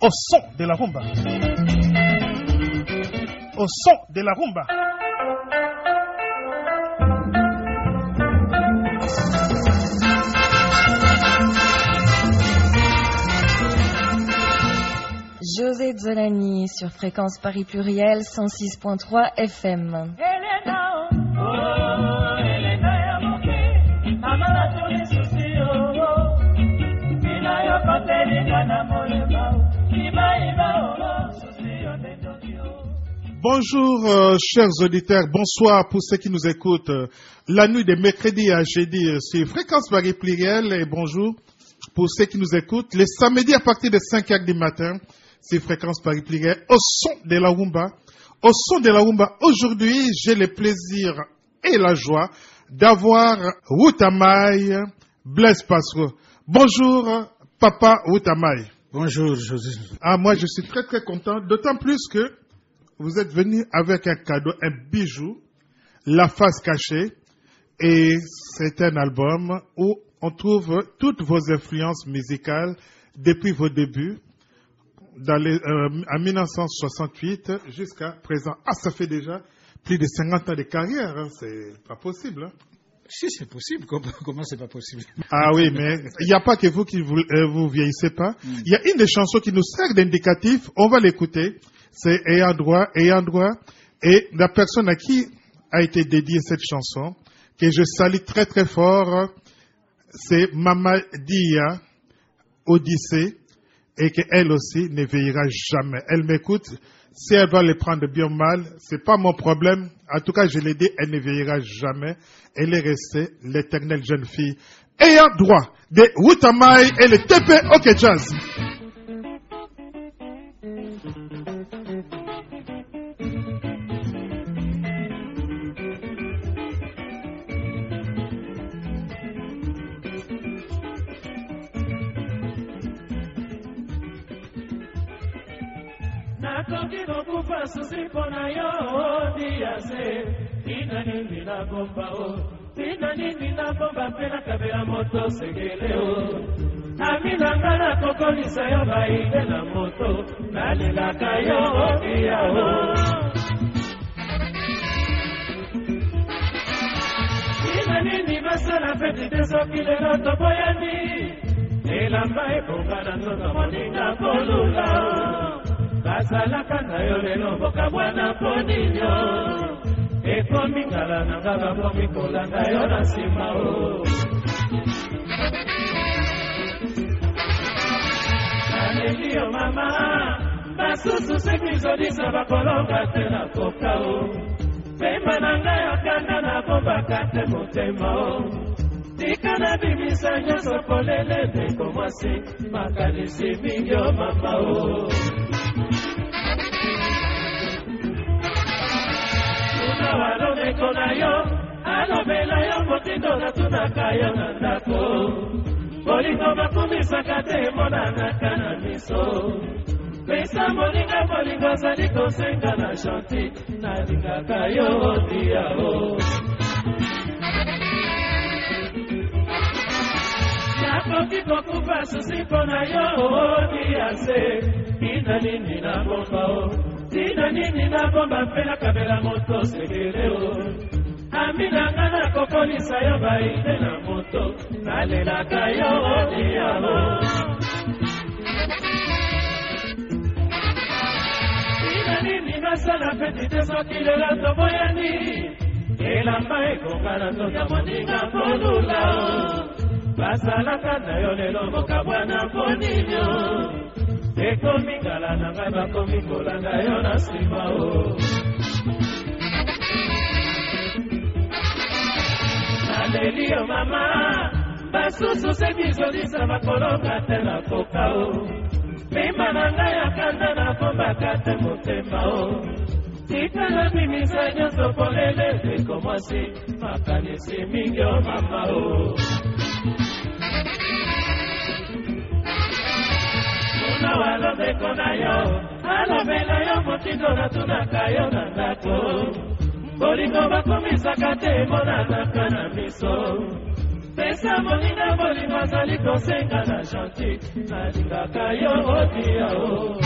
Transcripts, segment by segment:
au son de la rumba. Au son de la rumba. José Zolani sur Fréquence Paris Pluriel 106.3 FM. Bonjour chers auditeurs, bonsoir pour ceux qui nous écoutent la nuit de mercredi à jeudi sur Fréquence Paris Pluriel et bonjour pour ceux qui nous écoutent les samedis à partir de 5h du matin sur Fréquence Paris Pluriel au son de la rumba. Au son de la rumba, aujourd'hui j'ai le plaisir et la joie d'avoir Wutamai Blaise Passereau. Bonjour Papa Wutamai. Bonjour José. Moi je suis très très content, d'autant plus que vous êtes venu avec un cadeau, un bijou, La Face Cachée, et c'est un album où on trouve toutes vos influences musicales depuis vos débuts, en 1968 jusqu'à présent. Ça fait déjà plus de 50 ans de carrière, hein. C'est pas possible. Hein. Si, c'est possible. Comment c'est pas possible? Oui, mais il n'y a pas que vous qui vous vieillissez pas. Il y a une des chansons qui nous sert d'indicatif, on va l'écouter. C'est Ayant droit. Et la personne à qui a été dédiée cette chanson, que je salue très très fort, c'est Mama Dia Odyssée, et qu'elle aussi ne veillera jamais. Elle m'écoute, si elle va le prendre bien mal, c'est pas mon problème. En tout cas, je l'ai dit, elle ne veillera jamais. Elle est restée l'éternelle jeune fille. Ayant droit de Wutamai et le TP OK Jazz. Tina nini na bomba pena kabela moto segeleo Amina ngana kokolisa yo baide na moto Nalilaka yo okiyao Tina nini basala peti teso kilelo toboyani Elamba ebongana nzoto moninga kolula Basalaka na yo lelo boka bwana poninyo Ekomi ngala na ngaba komi kolanda yo na sima o Alelio mama Basusu sekizodisa bakolonga te na koka o Pemba na ngai okanda na bomba kate motema o Tika na bimisa nyoso kolele deko mwasi Makanisi mingi o mama o Waloneko na yo, alobela yo motindo na tunaka yo na ndako Bolingo bakumisaka te monanaka na miso Pesa molinga bolingo zali kosenga na chanti Nalingaka yo odia o Nakoki kokupa susi pona yo odia se Ina nini na bomba o Tina nini na bomba pena kabela moto segeleo Amina ngana kokolisa yo baide na moto Nalelaka yo odiao Tina nini nasala peti teso kilela toboyani Elamba ekongana toka moninga polula Basalaka na yo lelo moka bwana poninyo Ekomi ngala na ngai bakomi kolanda yo na sima o Alelio mama Basusu sekizodisa bakolonga te na koka o Pemba na ngai akanda na bomba kate motema o Tika na bimisa nyoso polele deko mwasi Makanisi mingi o mama o Na walobeko na yo, alobela yo motindo na tunaka yo na ndako Bolingo bakumisaka te monanaka na miso pesa moninga bolingo azali kosenga na gentil nalingaka yo odia o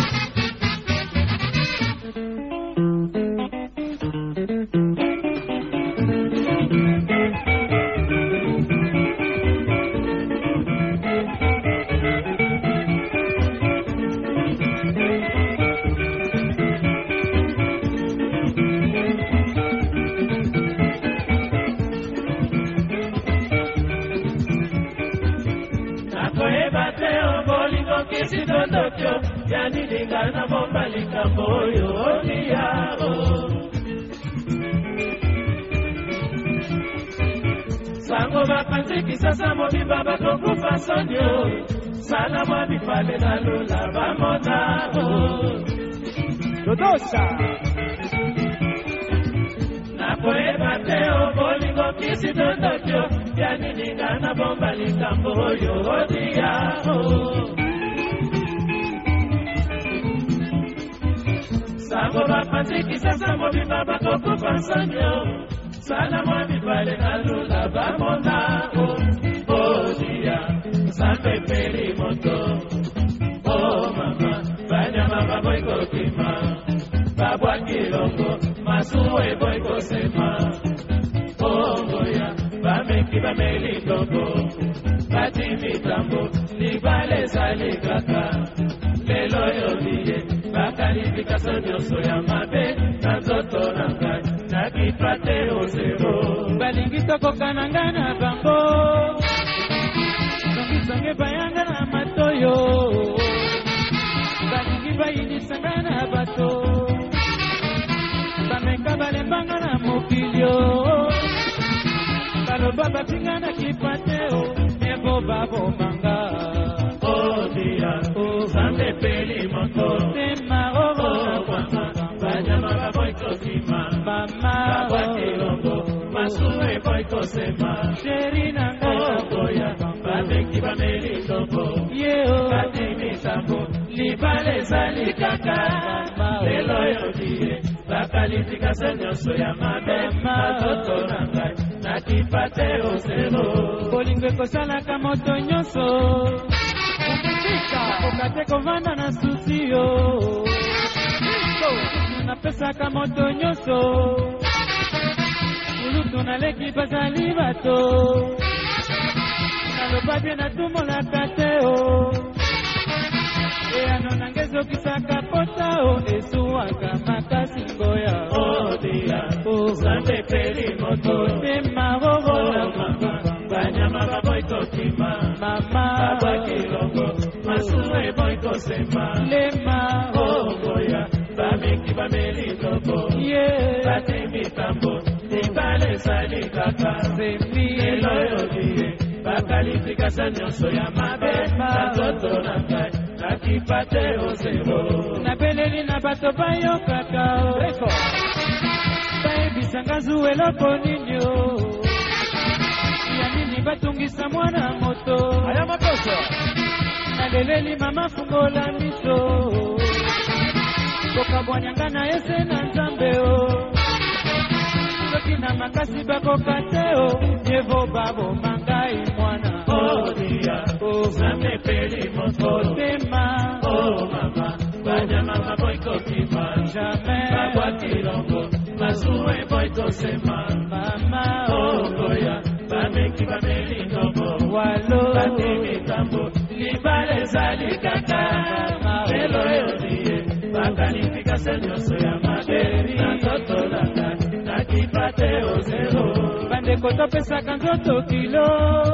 Sidondokyo yani lingana bomba likambo yo odiao sango bapanziki sasa mobimba bakokufa sonyo sala mwabifale na lula bamonao dodosa nakoyeba teo bolingo kisidondokyo yani lingana bomba likambo yo odiao Sango bapanziki sasa mobimba bakokufa sonyo Sala mwabifale na lula bamonao Odia sambe peri moto Oh mama banyama baboiko kima Babwa kilongo masuwe boiko sema Oh goya bameki bameli kongo Bati mitambo libale zalikaka Lelo yodiye bakalifikasyon nyonso ya mabe na nzoto na ngai nakipate osero balingi tokoka nga na bango songisonge bayanga na matoyo balingi bayinisa nga na bato bameka balembanga na mokilio baloba bapinga na kipateo ebo babomanga odia sambe peli moto tema mama banyama baboiko kima mama babakilongo masuwe boiko sema sherina ngoya babeki bameli tobo yeo katimisambo libale zalikaka lelo yodie bakalifikasyon nyonso ya mabe matoto na ngai nakipate oselo bolingo ekosalaka moto nyonso okate kovanda na susio napesaka moto nyonso ulutu naleki bazali bato naloba bie natumolaka teo eyano nangezokisaka potao esuwaka makasi ngoya odia sambe peli moto temarorola mama banyama baboiko kima mama babakilongo masuwe boiko sema lema ogoya bameki bameli tobo bati mitambo ibale salikaka lelo yodie bakalifikasyon nyonso ya mabe na nzoto na ngai nakipate osero nabeleli na bato bayokaka bayebisanga zuwa eloko ninyo ya nini batungisa mwana moto aya makoso naleleli mama fungola miso kokabwanyanga na ese na nzambeo soki na makasi bakokateo yevo babo mangai mwana odia zambe peli moto tema mama banyama baboiko kima jamais babwa kilongo masuwe boiko sema mama ogoya bameki bameli tobo walo bati mitambo libale zalikaka lelo yodie bakalifikasyon nyonso ya mabe na nzoto na ngai nakipate osero bandeko topesaka nzoto kilo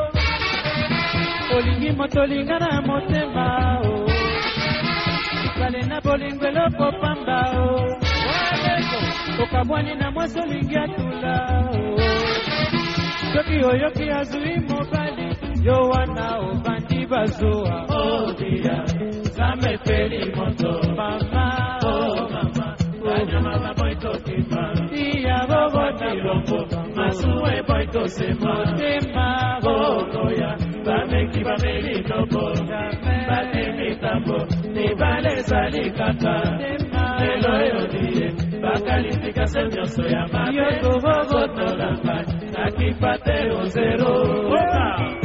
olingi moto linga na motema ikale na bolingo eloko pamba okabwani na mwasi olingi atula soki oyoki azwi mobali yo wana obandi bazoa odia zambe peli moto mama mama banyama baboiko kima iya bobotilongo masuwe boiko sema tema bokoya bameki bameli tobo bati mitambo nibale zalikaka lelo yodie bakalifikasyon nyonso ya mabe nakipate osero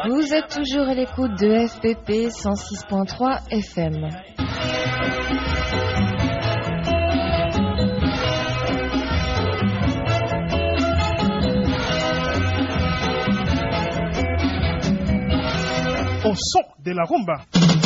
Vous êtes toujours à l'écoute de FPP 106.3 FM. Au son de la rumba.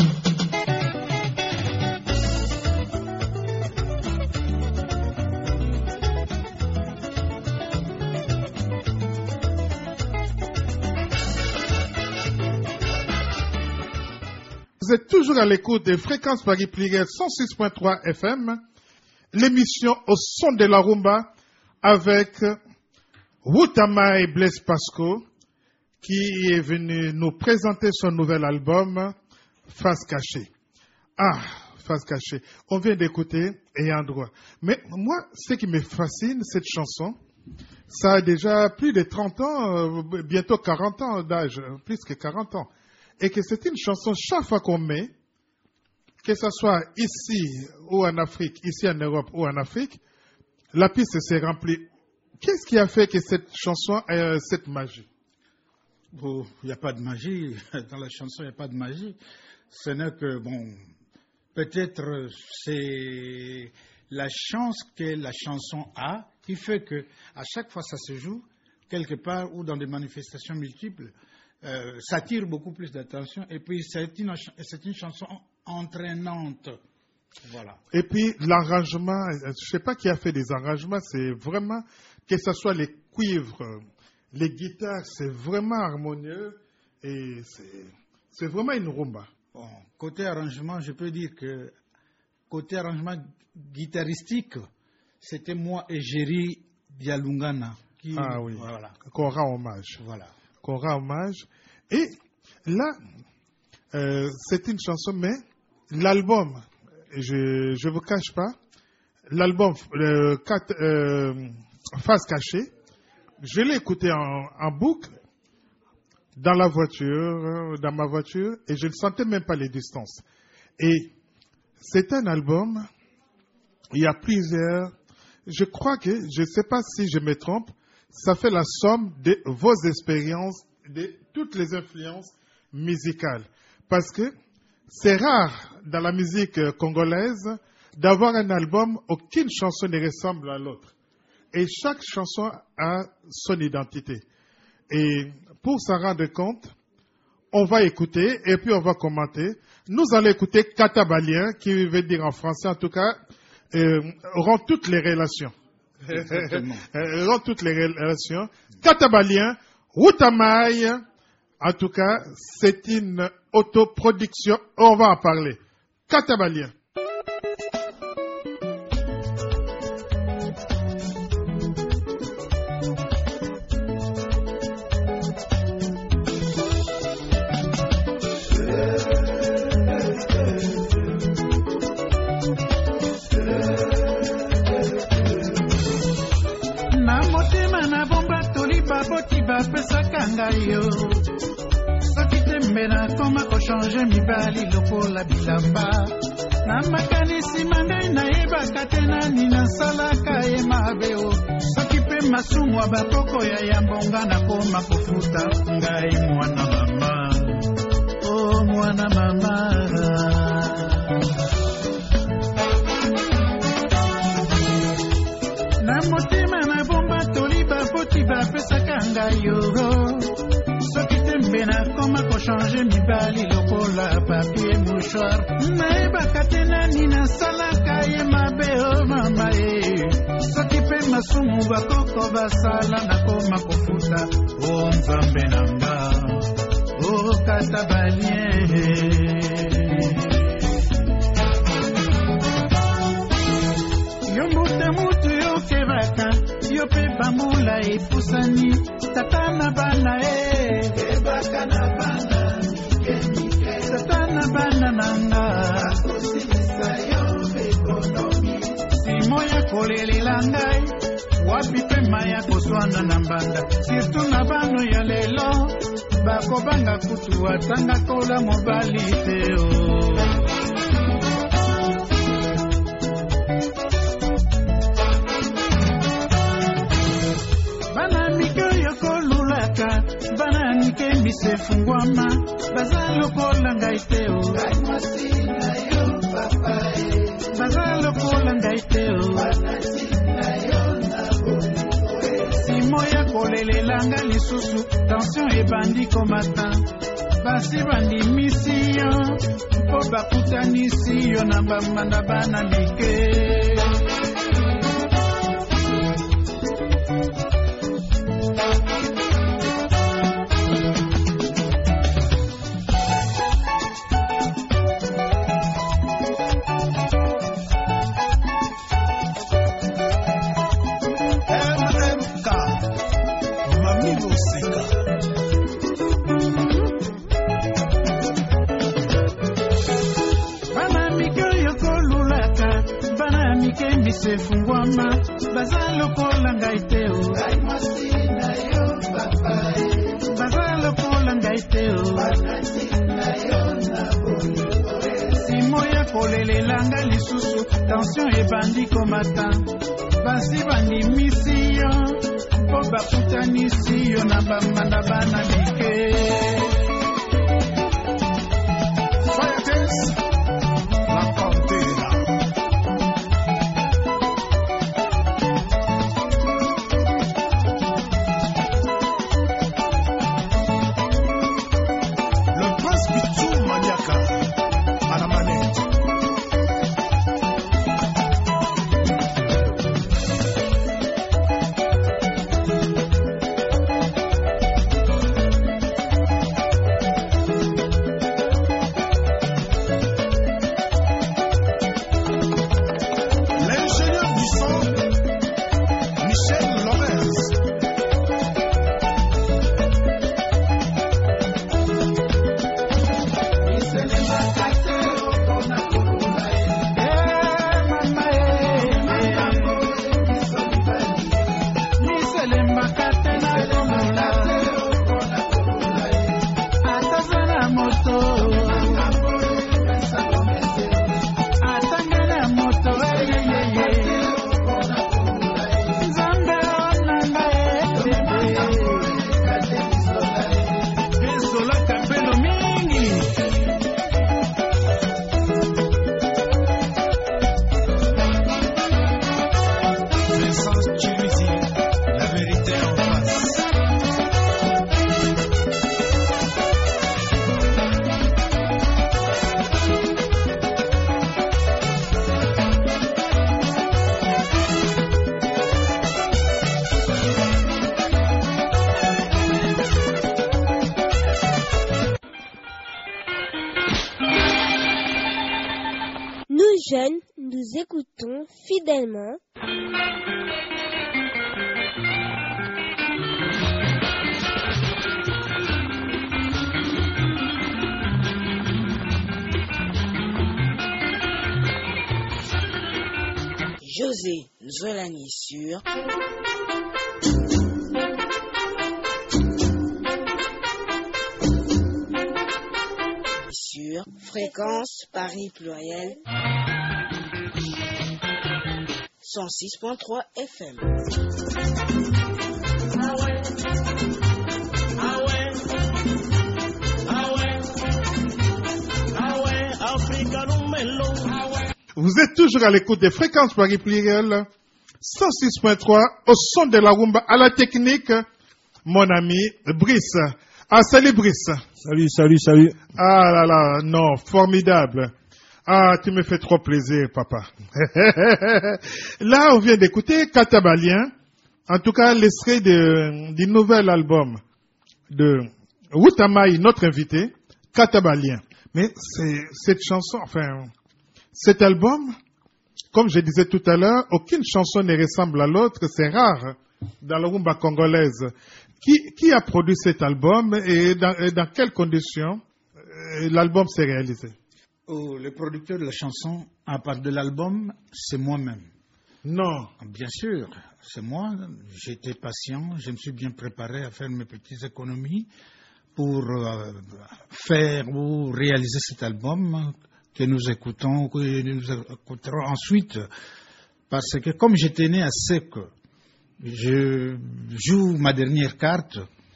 Vous êtes toujours à l'écoute des fréquences Paris Pluriel 106.3 FM, l'émission Au son de la rumba avec Wutama et Blaise Pasco, qui est venu nous présenter son nouvel album, Face cachée. Ah, Face cachée. On vient d'écouter Ayant droit. Mais moi, ce qui me fascine, cette chanson, ça a déjà plus de 30 ans, bientôt 40 ans d'âge, plus que 40 ans. Et que c'est une chanson, chaque fois qu'on met, que ce soit ici ou en Afrique, ici en Europe ou en Afrique, la piste s'est remplie. Qu'est-ce qui a fait que cette chanson ait cette magie? Il n'y a pas de magie. Dans la chanson, il n'y a pas de magie. Ce n'est que, peut-être c'est la chance que la chanson a qui fait que à chaque fois ça se joue, quelque part ou dans des manifestations multiples, ça attire beaucoup plus d'attention. Et puis, c'est une chanson entraînante. Voilà. Et puis, l'arrangement, je ne sais pas qui a fait des arrangements, c'est vraiment, que ce soit les cuivres, les guitares, c'est vraiment harmonieux et c'est vraiment une rumba. Bon, côté arrangement, je peux dire que côté arrangement guitaristique, c'était moi et Jerry Dialungana qui... Ah oui, voilà. Qu'on rend hommage. Voilà. Qu'on rend hommage. Et là, c'est une chanson, mais l'album, je ne vous cache pas, l'album Face cachée, je l'ai écouté en boucle dans ma voiture, et je ne sentais même pas les distances. Et c'est un album, il y a plusieurs, je crois que, je ne sais pas si je me trompe, ça fait la somme de vos expériences, de toutes les influences musicales. Parce que c'est rare dans la musique congolaise d'avoir un album, aucune chanson ne ressemble à l'autre. Et chaque chanson a son identité. Et pour s'en rendre compte, on va écouter et puis on va commenter. Nous allons écouter Katabalien, qui veut dire en français en tout cas, rend toutes les relations. Rend toutes les relations. Katabalien, Wutamaï, en tout cas, c'est une autoproduction. On va en parler. Katabalien. Yo soki tembe nakoma kochange mibali lokola bilamba na makanisi mangai nayebaka te nani nasalaka ye mabe o soki mpe masumu ya bakoko ya yambonga nakoma kofuta ngai mwana mama o mwana mama na motema na bomba toliba poti bapesaka ngai yo Nakoma kochange mibali lokola papier mouchoir nayebaka te nani nasalaka ye mabe o mama ye soki mpe masumu bakoko basala nakoma kofuta o nzambe na nga o Katabalien yo mutu yokebaka yo mpe bambula epusani tata na bana Satana bana nanga Simo ya kolele langai Wapi pema ya koswana na mbanda Sirtu na bano ya lelo Bako banga kutu watanga kola mobali teo Bana mikyo yoko lulaka Bana mike mise fungwama baza lokola ngai te o baza lokola ngai te o simo ya kolelelanga lisusu tension ebandi komata basi bandimisi yo mpo bakutanisi yo na bamanda bana mike. Se fungwama baza lokola ngai te o baza lokola ngai te o simo ya kolelelanga lisusu tension ebandi komata basi bandimisi yo mpo bakutanisi yo na bamanda bana mike. Jeunes, nous écoutons fidèlement José Zolani sur Fréquence Paris Pluriel 106.3 FM. Vous êtes toujours à l'écoute des Fréquences Paris Pluriel 106.3 au son de la rumba à la technique, mon ami Brice. Ah, salut Brice. Salut. Ah là là, non, formidable. Ah, tu me fais trop plaisir, papa. Là, on vient d'écouter Katabalien, en tout cas l'extrait du nouvel album de Wutamaï, notre invité, Katabalien. Mais cette chanson, enfin, cet album, comme je disais tout à l'heure, aucune chanson ne ressemble à l'autre, c'est rare dans la rumba congolaise. Qui a produit cet album et dans quelles conditions l'album s'est réalisé? Le producteur de la chanson, à part de l'album, c'est moi-même. Non. Bien sûr, c'est moi. J'étais patient, je me suis bien préparé à faire mes petites économies pour faire ou réaliser cet album que nous écouterons ensuite. Parce que comme j'étais né à sec, je joue ma dernière carte.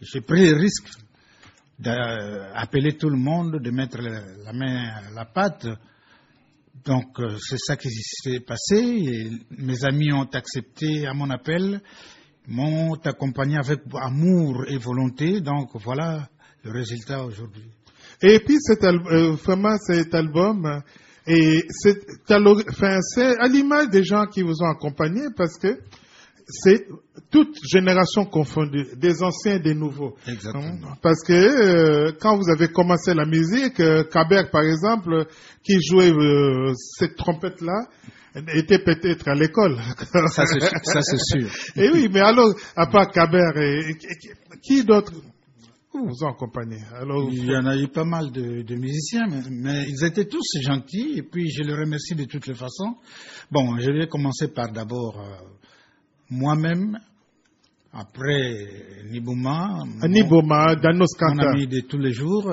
j'ai pris le risque d'appeler tout le monde, de mettre la main à la pâte. Donc, c'est ça qui s'est passé. Et mes amis ont accepté à mon appel, m'ont accompagné avec amour et volonté. Donc, voilà le résultat aujourd'hui. Et puis, vraiment, cet album, et c'est à l'image des gens qui vous ont accompagné, parce que c'est toute génération confondue, des anciens et des nouveaux. Exactement. Parce que quand vous avez commencé la musique, Kaber, par exemple, qui jouait cette trompette-là, était peut-être à l'école. Ça, c'est sûr. Et oui, mais alors, à part Kaber, qui d'autre vous ont accompagné? Alors, il y en a eu pas mal de musiciens, mais ils étaient tous gentils, et puis je les remercie de toutes les façons. Bon, je vais commencer par d'abord moi-même, après Nibouma, Danos Kanta, mon ami de tous les jours.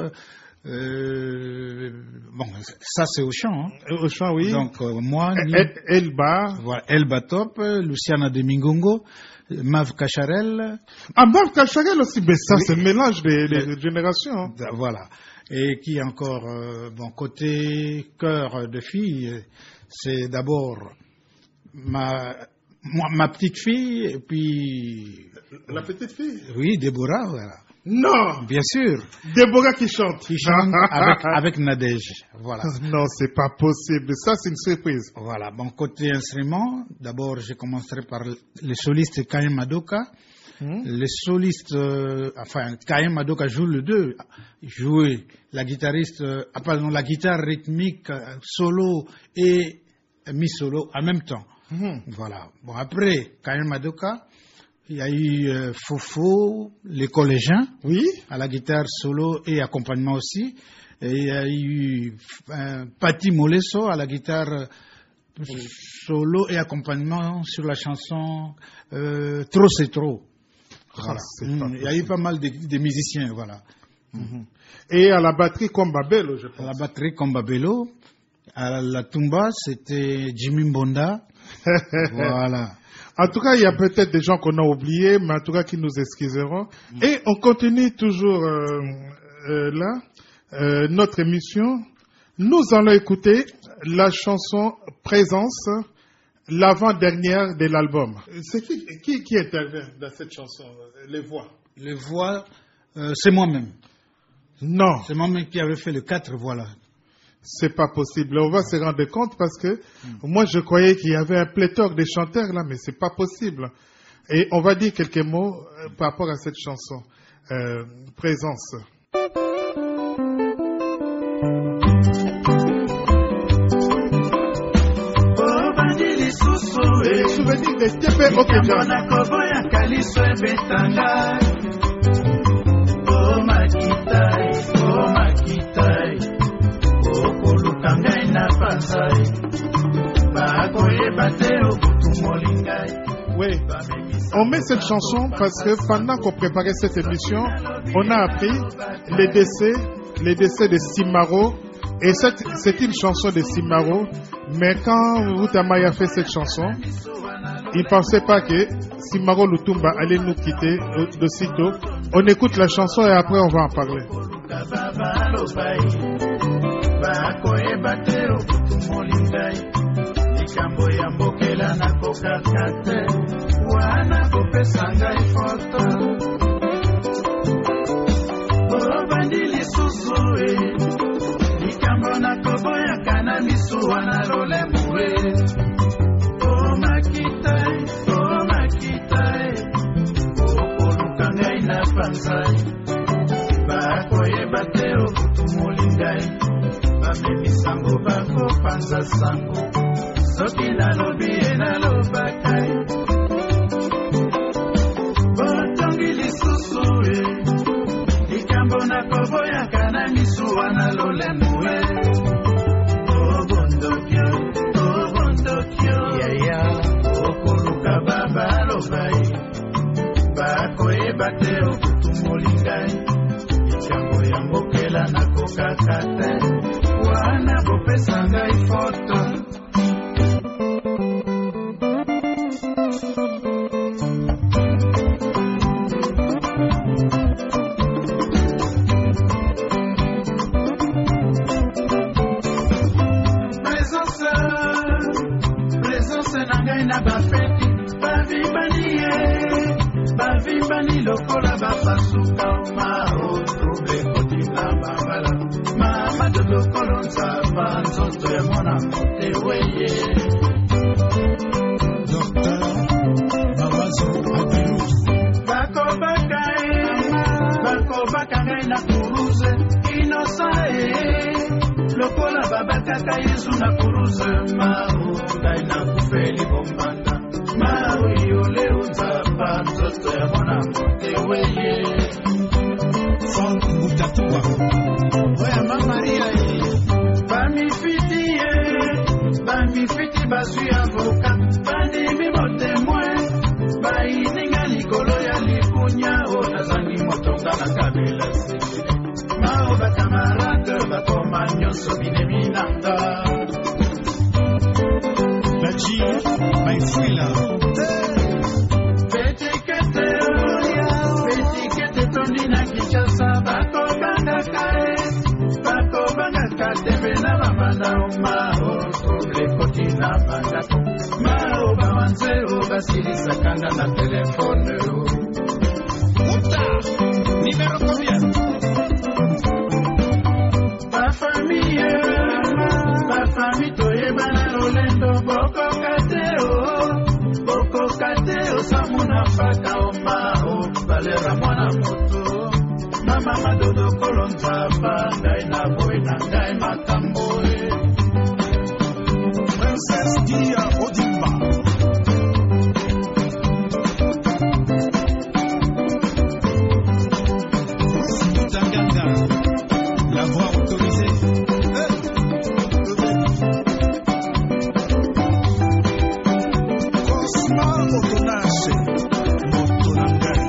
Bon, ça c'est au chant. Au chant, oui. Donc moi, Elba. Voilà, Elba Top, Luciana de Mingongo, Mav Cacharel. Ah, Mav Cacharel aussi, mais ça oui. C'est le mélange des générations. Voilà. Et qui encore, bon, côté cœur de fille, c'est d'abord ma petite fille, et puis... La petite fille? Oui, Déborah, voilà. Non! Bien sûr. Déborah qui chante. Qui chante avec Nadège, voilà. Non, c'est pas possible. Ça, c'est une surprise. Voilà. Bon, côté instrument, d'abord, je commencerai par le soliste Kaim Madoka. Le soliste, Kaim Madoka joue le 2. Jouer la guitariste, la guitare rythmique, solo et mi-solo en même temps. Voilà. Bon, après, Kaim Madoka, il y a eu Fofo, les collégiens, oui, à la guitare solo et accompagnement aussi. Et il y a eu Pati Molesso à la guitare solo et accompagnement sur la chanson Trop c'est trop. Voilà. Il y a eu pas mal de musiciens, voilà. Et à la batterie Kombabelo, je pense. À la batterie Kombabelo. À la tumba, c'était Jimmy Mbonda. Voilà. En tout cas, il y a peut-être des gens qu'on a oubliés, mais en tout cas qui nous excuseront. Et on continue toujours notre émission. Nous allons écouter la chanson Présence, l'avant-dernière de l'album. C'est qui intervient dans cette chanson? Les voix? Les voix, c'est moi-même. Non. C'est moi-même qui avait fait le 4 voix là. C'est pas possible. On va se rendre compte parce que moi je croyais qu'il y avait un pléthore de chanteurs là, mais c'est pas possible. Et on va dire quelques mots par rapport à cette chanson. Présence. Et souvenir des TP Okedja. Oui, on met cette chanson parce que pendant qu'on préparait cette émission, on a appris les décès de Simaro. Et c'est une chanson de Simaro. Mais quand Wutamaya a fait cette chanson, il ne pensait pas que Simaro Lutumba allait nous quitter de sitôt. On écoute la chanson et après on va en parler. bapasuka omao trouble kotina babala mama dodo kolonza banzoto ya mwana mote weye Docteur Mawazo Abiru bakobaka ngai na kuruze inosae lokola babakaka yesu na kuruze mao ngai na kufeli bombanda mao yole uzapa nzoto ya mwana mote weye Frank Mutatua oya mamaria bamifiti bazwi avoka bandimi motemoin baininga likolo ya lipunya onazangi motonga na kabela sekile mao bakamarade bakoma nyonso bineminanga naji maifwila petikete tondi na Kinshasa bakobanga tembe na mamana mao trouble na bandako mao bawanzeo basilisa kanda na telefone Uta numero combien Bafamille toyebana lolendo boko kateo samuna mpaka omao balera mwana moto mama madodo kolonza ngai na boy na ngai makamboe Princesse Dia Odimba Tanganga la voix autorisée Cosma Otonache Motonangai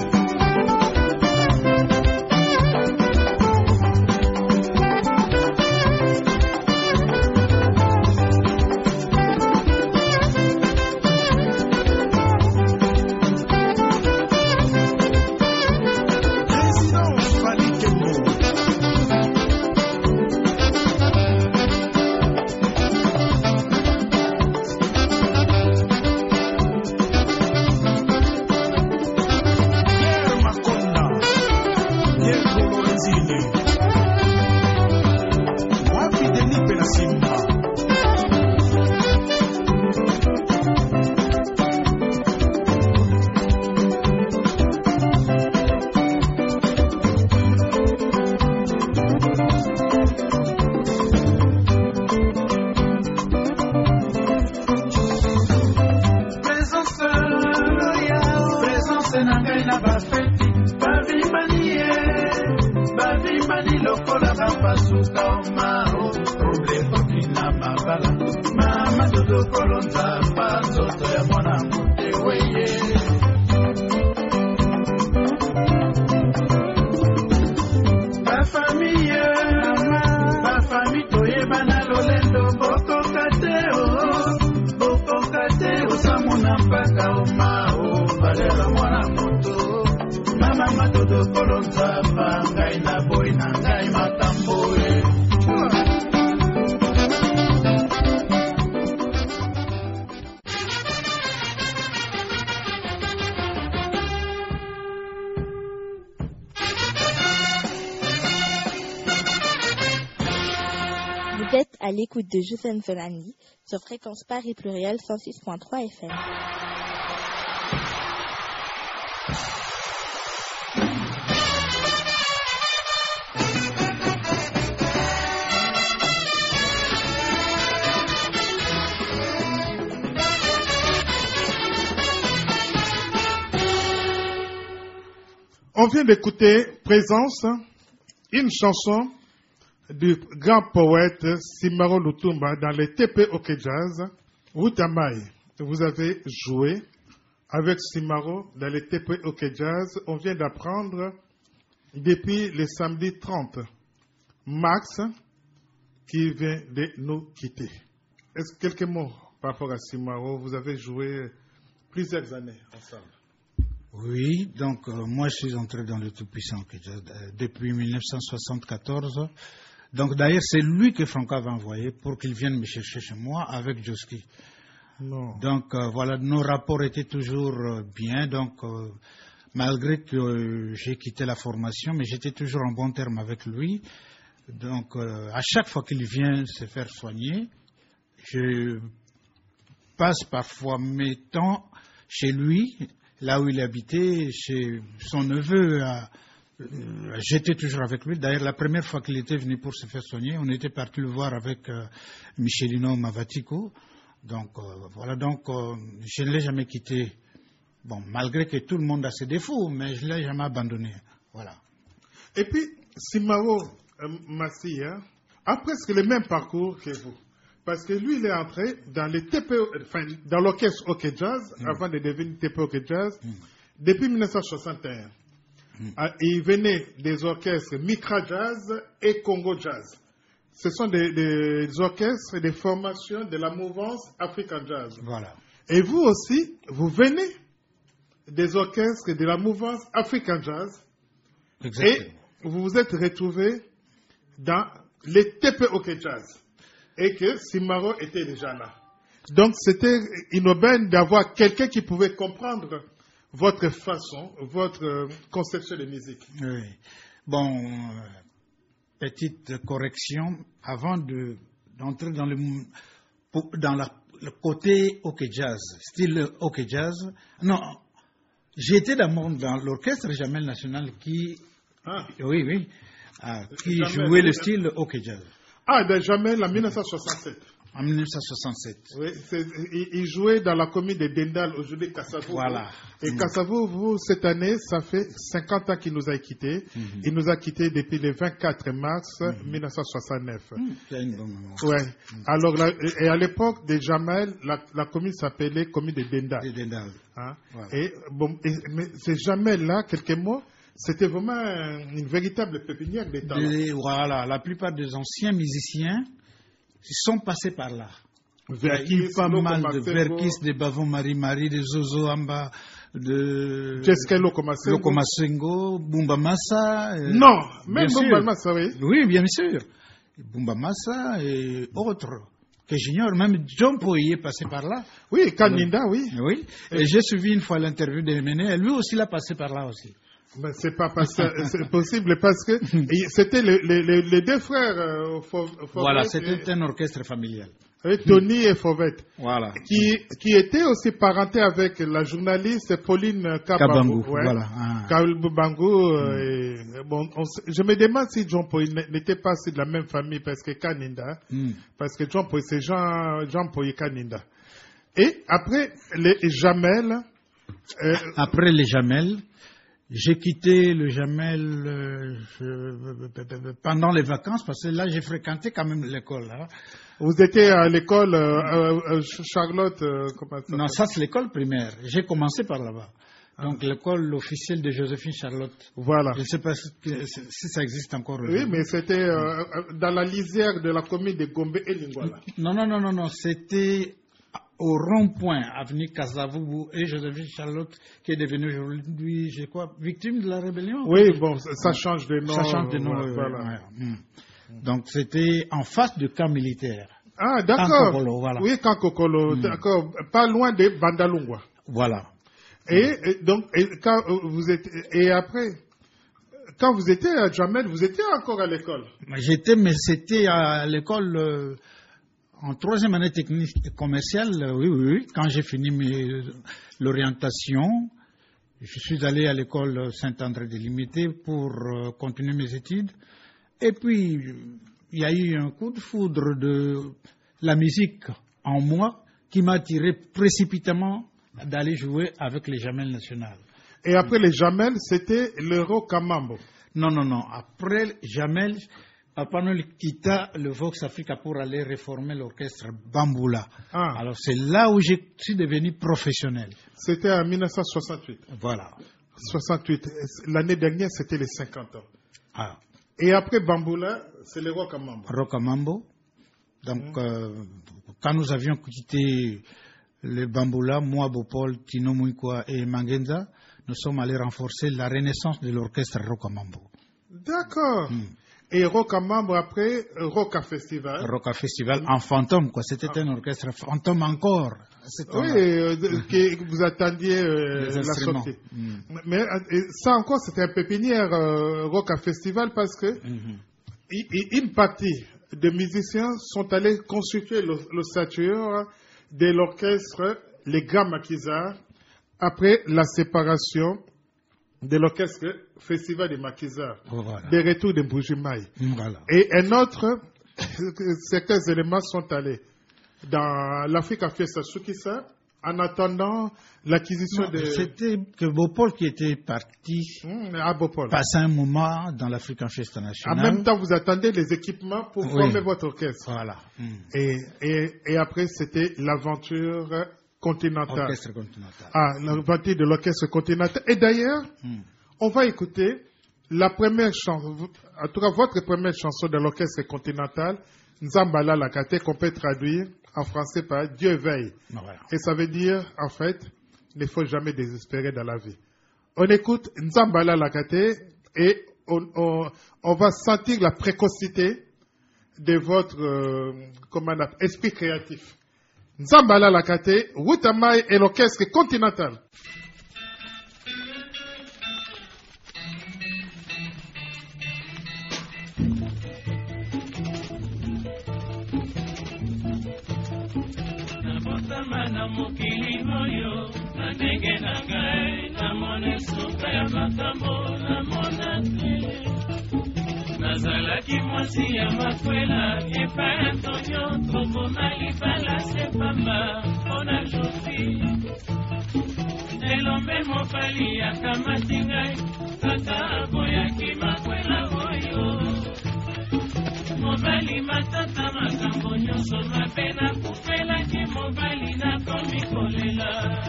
Vous êtes à l'écoute de Josène Zolani sur Fréquence Paris Pluriel 106.3 FM. On vient d'écouter Présence, une chanson du grand poète Simaro Lutumba dans les TP OK Jazz. Wutamai, vous avez joué avec Simaro dans les TP OK Jazz. On vient d'apprendre depuis le samedi 30, Max qui vient de nous quitter. Est-ce que quelques mots par rapport à Simaro? Vous avez joué plusieurs années ensemble. Oui, donc moi je suis entré dans le Tout-Puissant depuis 1974. Donc d'ailleurs c'est lui que Franco avait envoyé pour qu'il vienne me chercher chez moi avec Joski. Non. Donc voilà, nos rapports étaient toujours bien. Donc malgré que j'ai quitté la formation, mais j'étais toujours en bon terme avec lui. Donc, à chaque fois qu'il vient se faire soigner, je passe parfois mes temps chez lui, là où il habitait, chez son neveu. J'étais toujours avec lui. D'ailleurs, la première fois qu'il était venu pour se faire soigner, on était parti le voir avec Michelino Mavatiko. Donc, voilà. Donc, je ne l'ai jamais quitté. Bon, malgré que tout le monde a ses défauts, mais je ne l'ai jamais abandonné. Voilà. Et puis, Simaro Massia a presque le même parcours que vous. Parce que lui, il est entré dans les TPO, enfin, dans l'orchestre OK Jazz, avant de devenir TPO OK Jazz, depuis 1961. Il venait des orchestres Micra Jazz et Congo Jazz. Ce sont des orchestres et des formations de la mouvance African Jazz. Voilà. Et vous aussi, vous venez des orchestres de la mouvance African Jazz. Exactement. Et vous vous êtes retrouvés dans les TPO Jazz. Et que Simaro était déjà là. Donc c'était une aubaine d'avoir quelqu'un qui pouvait comprendre votre façon, votre conception de musique. Oui. Bon, petite correction, avant d'entrer dans le côté OK Jazz, style OK Jazz. Non, j'étais dans l'orchestre Jamel National qui jouait le style OK Jazz. Ah, ben Jamel en 1967. En 1967. Oui, il jouait dans la commune de Dendal, aujourd'hui Kassavou. Voilà. Et Kassavou, vous, cette année, ça fait 50 ans qu'il nous a quittés. Il nous a quittés depuis le 24 mars 1969. C'est une bonne mémoire. Ouais. Alors, et à l'époque de Jamel, la commune s'appelait commune de Dendal. De Dendal. Hein? Voilà. Et bon, mais c'est Jamel là, quelques mots. C'était vraiment une véritable pépinière de talents. Voilà, la plupart des anciens musiciens sont passés par là. Il y a eu pas mal de Verkis, de Bavon Marie, de Zozo Amba, de Jessica Lokomasengo, Bumba Massa. Non, même Bumba Massa, oui. Oui, bien sûr. Bumba Massa et autres que j'ignore. Même John Poy est passé par là. Oui, Kaninda, oui. Oui. Et j'ai suivi une fois l'interview de Méné, lui aussi l'a passé par là aussi. Ben, c'est possible parce que c'était les deux frères voilà, c'était un orchestre familial. Tony et Fauvette. Voilà. Qui étaient aussi parentés avec la journaliste Pauline Kabangou. Ouais. Voilà. Kabangou. Bon, je me demande si John Poy n'était pas de la même famille parce que Kaninda. Parce que John Poy, c'est Jean Poy Kaninda. Et après les Jamel. Après les Jamel. J'ai quitté le Jamel pendant les vacances parce que là, j'ai fréquenté quand même l'école. Hein. Vous étiez à l'école Charlotte comment ça? Non, ça c'est l'école primaire. J'ai commencé par là-bas. Donc l'école officielle de Joséphine Charlotte. Voilà. Je ne sais pas si ça existe encore. Oui, mais c'était dans la lisière de la commune de Gombe et Lingwala. Non. C'était au rond-point, avenue Kassavou et Joséphine Charlotte, qui est devenue aujourd'hui, je crois, victime de la rébellion. Oui, bon, ça change de nom. Ça change de nom, voilà. Donc, c'était en face du camp militaire. Ah, d'accord. Kankokolo, voilà. Oui, Kankokolo, d'accord. Pas loin de Bandalungwa. Voilà. Et donc, après, quand vous étiez à Jamel, vous étiez encore à l'école? Mais c'était à l'école... En troisième année technique commerciale, oui. Quand j'ai fini l'orientation, je suis allé à l'école Saint-André de Limité pour continuer mes études. Et puis, il y a eu un coup de foudre de la musique en moi qui m'a attiré précipitamment d'aller jouer avec les Jamel nationales. Et après les Jamel, c'était l'Euro Kamambo? Non. Après Jamel... Papa Noël quitta le Vox Africa pour aller réformer l'orchestre Bamboula. Alors c'est là où je suis devenu professionnel. C'était en 1968. Voilà. 68. L'année dernière, c'était les 50 ans. Et après Bamboula, c'est le Rokamambo. Rokamambo. Donc, quand nous avions quitté le Bamboula, moi, Bopol, Tino Mouikwa et Mangenza, nous sommes allés renforcer la renaissance de l'orchestre Rokamambo. D'accord. et Roca membre après Roca Festival. Roca Festival en fantôme, quoi. C'était un orchestre fantôme encore. Oui, que vous attendiez la sortie. Mais ça encore, c'était un pépinière Roca Festival parce que une partie de musiciens sont allés constituer l'ossature de l'orchestre Les Grands Maquisards après la séparation de l'orchestre Festival des Maquisards, des retours de Mbujimaï. Et un autre, certains éléments sont allés dans l'Afrique Fiesta Sukisa en attendant l'acquisition de... C'était que Bopol qui était parti à Bopol. Passer un moment dans l'Afrique Fiesta Nationale. En même temps, vous attendez les équipements pour former votre orchestre. Voilà. Et après, c'était l'aventure continentale. Orchestre continental. L'aventure de l'orchestre continental. Et d'ailleurs, on va écouter la première chanson, en tout cas votre première chanson de l'orchestre continental, Nzambala Lakate, qu'on peut traduire en français par Dieu veille. Voilà. Et ça veut dire, en fait, il ne faut jamais désespérer dans la vie. On écoute Nzambala Lakate et on va sentir la précocité de votre esprit créatif. Nzambala Lakate, Wutamai et l'orchestre continental. Na mokili oyo na ndenge na ngai namona suka ya makambo namona te nazalaki mwasi ya makwela epai antonio tokoma libala sepamba mpona jofi elombe mobali akamati ngai kaka aboyaki makwela oyo mobali matata makambo nyonso mabe nakufelaki mobali nakomi kolela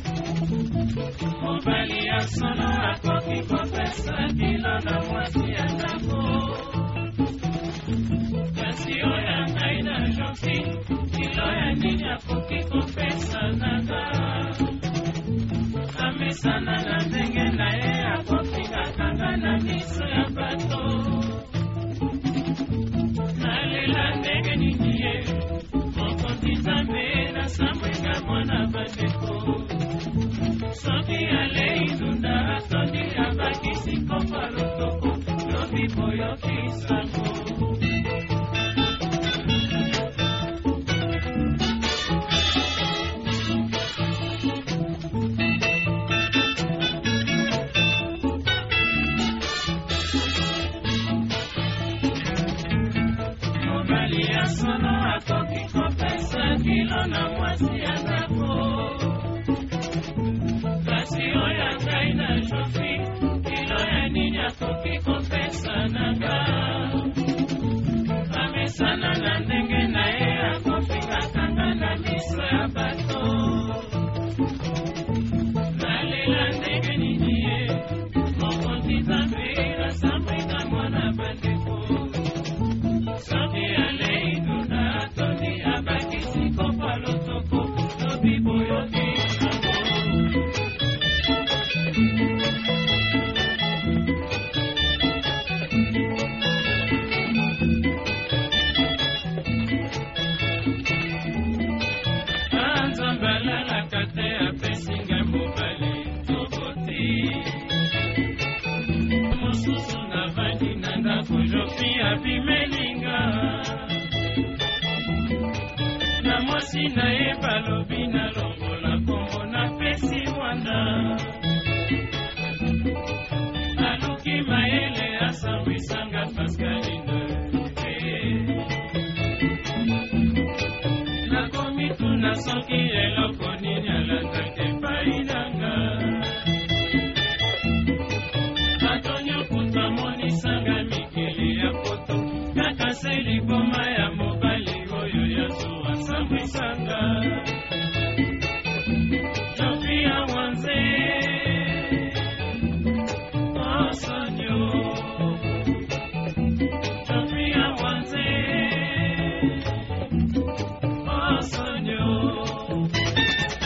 mobali ya solo akoki kopesa kilo na mwasi ya ndako kasi oyo ya ngai na joki kilo ya nini akoki kopesa nanga amesana na ndenge na ye akoki kakanga na miso ya bato nalela ndenge nini ye mokonzi nzambe nasambweka mwana bandeko soki alei ndunda atondi abakisi kopa lotoko lobi boyokisango sono akoki kopesa kilo na mwasi ya ndako kasi oyo ngai na jofi kilo ya nini akoki kopesa nanga amesana na ndenge na ye akofikakanga na miso ya bato nalela ndenge nini ye mokonzi nzambe nasambwika mwana bandeko soki alei ndunda atoni abakisi kopa lotoko lobi boyoki anzambalalaka te apesinga mobali toboti mosusu navandi na ndako jofi abimelinga na mwasi na ye balobi na longola kombo na pesi wanda aluki mayele asambwisanga paskaline nakomituna soki eloko nini alataki epai nanga atonyokuta monisanga mikili ya poto kaka se liboma ya mobali oyo yazuwa sambwisanga jofi ya wanze osonyo jofi ya wanze osonyo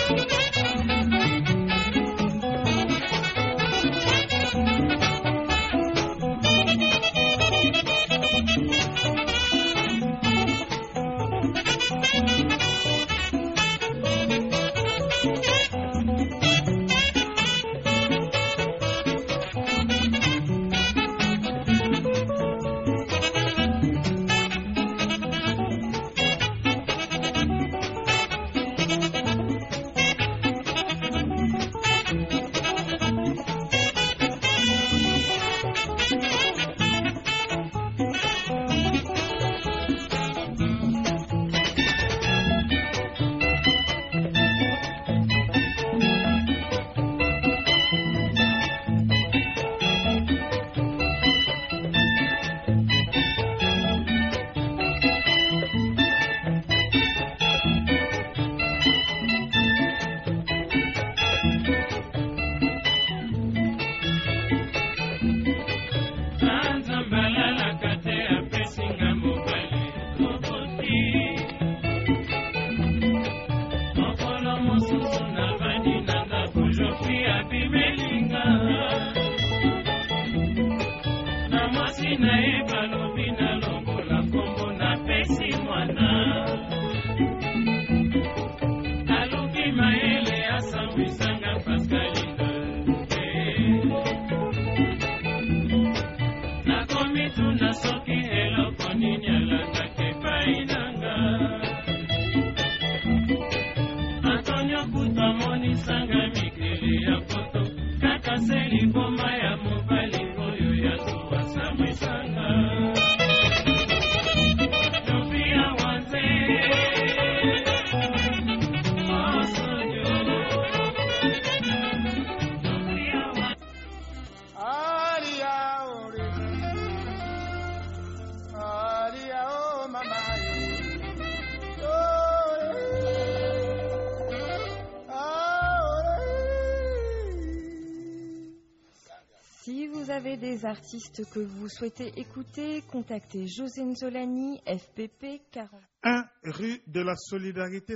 Des artistes que vous souhaitez écouter, contactez José Nzolani, FPP 40. 1 rue de la Solidarité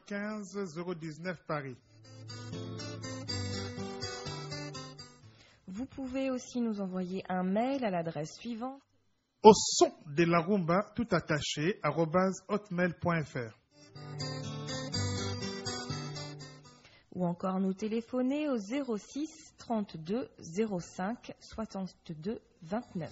75 019 Paris. Vous pouvez aussi nous envoyer un mail à l'adresse suivante: au son de la rumba, tout attaché, @hotmail.fr. Ou encore nous téléphoner au 06 32 05 62 29.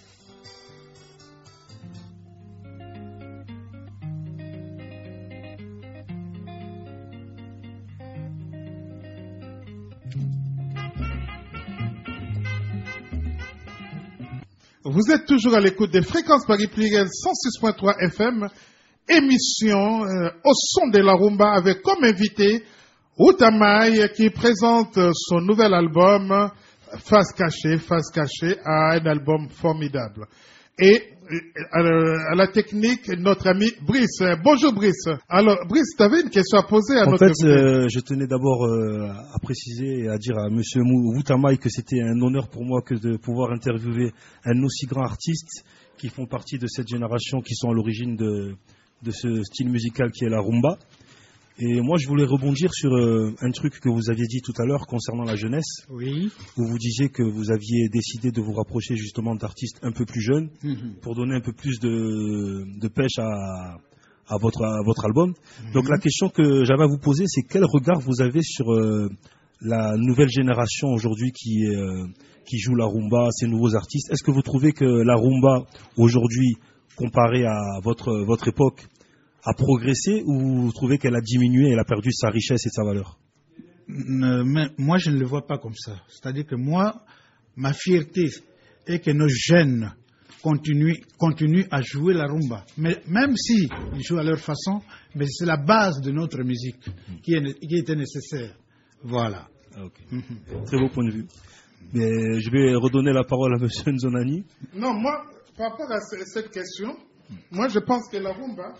Vous êtes toujours à l'écoute des Fréquences Paris Pluriel 106.3 FM, émission au son de la rumba avec comme invité Outamai qui présente son nouvel album Face cachée, un album formidable. Et à la technique, notre ami Brice. Bonjour Brice. Alors Brice, tu avais une question à poser à notre invité. En fait, je tenais d'abord à préciser et à dire à monsieur Outamai que c'était un honneur pour moi que de pouvoir interviewer un aussi grand artiste qui font partie de cette génération, qui sont à l'origine de ce style musical qui est la rumba. Et moi, je voulais rebondir sur un truc que vous aviez dit tout à l'heure concernant la jeunesse. Oui. Où vous disiez que vous aviez décidé de vous rapprocher justement d'artistes un peu plus jeunes pour donner un peu plus de pêche à votre album. Donc la question que j'avais à vous poser, c'est quel regard vous avez sur la nouvelle génération aujourd'hui qui joue la rumba, ces nouveaux artistes. Est-ce que vous trouvez que la rumba aujourd'hui, comparée à votre époque, a progressé, ou vous trouvez qu'elle a diminué, elle a perdu sa richesse et sa valeur? Mais moi, je ne le vois pas comme ça. C'est-à-dire que moi, ma fierté est que nos jeunes continuent à jouer la rumba. Mais même si ils jouent à leur façon, mais c'est la base de notre musique qui était nécessaire. Voilà. Okay. Très beau point de vue. Mais je vais redonner la parole à M. Nzolani. Non, moi, par rapport à cette question, moi je pense que la rumba,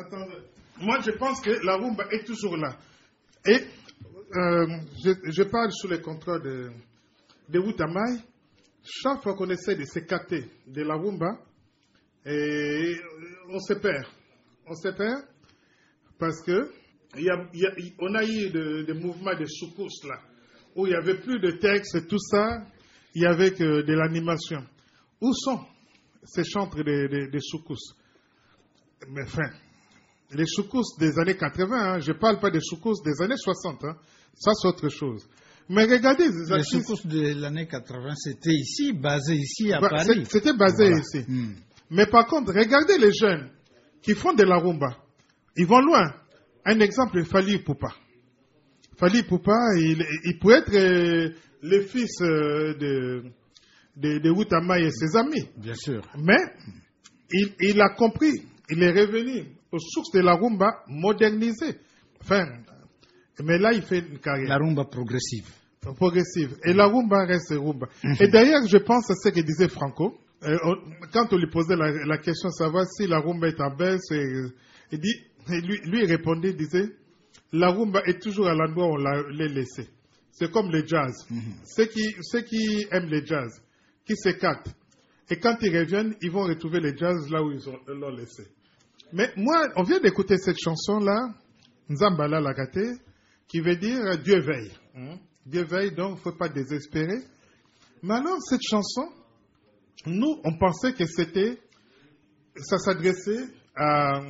est toujours là. Et je parle sous le contrôle de Outamai. Chaque fois qu'on essaie de s'écarter de la rumba, et on se perd. On se perd parce que on a eu des mouvements de soukous là, où il n'y avait plus de texte et tout ça, il y avait que de l'animation. Où sont ces chantres de soukous? Mais enfin, les soukous des années 80, hein, je ne parle pas des soukous des années 60, hein, ça c'est autre chose. Mais regardez les soukous de l'année 80, c'était ici, basé ici à Paris. C'était basé ici. Mais par contre, regardez les jeunes qui font de la rumba. Ils vont loin. Un exemple, Fally Ipupa. Fally Ipupa, il peut être le fils de Outama et ses amis. Bien sûr. Mais il a compris. Il est revenu aux sources de la rumba modernisée. Enfin, mais là, il fait une carrière. La rumba progressive. Progressive. Et la rumba reste rumba. Et d'ailleurs, je pense à ce que disait Franco. Quand on lui posait la question, savoir si la rumba est en baisse, lui il répondait, il disait, la rumba est toujours à l'endroit où on l'a laissé. C'est comme le jazz. Ceux qui aiment le jazz, qui s'écartent, et quand ils reviennent, ils vont retrouver le jazz là où ils l'ont laissé. Mais moi, on vient d'écouter cette chanson-là, Nzambala Lagate, qui veut dire Dieu veille. Dieu veille, donc il ne faut pas désespérer. Mais alors, cette chanson, nous, on pensait que ça s'adressait à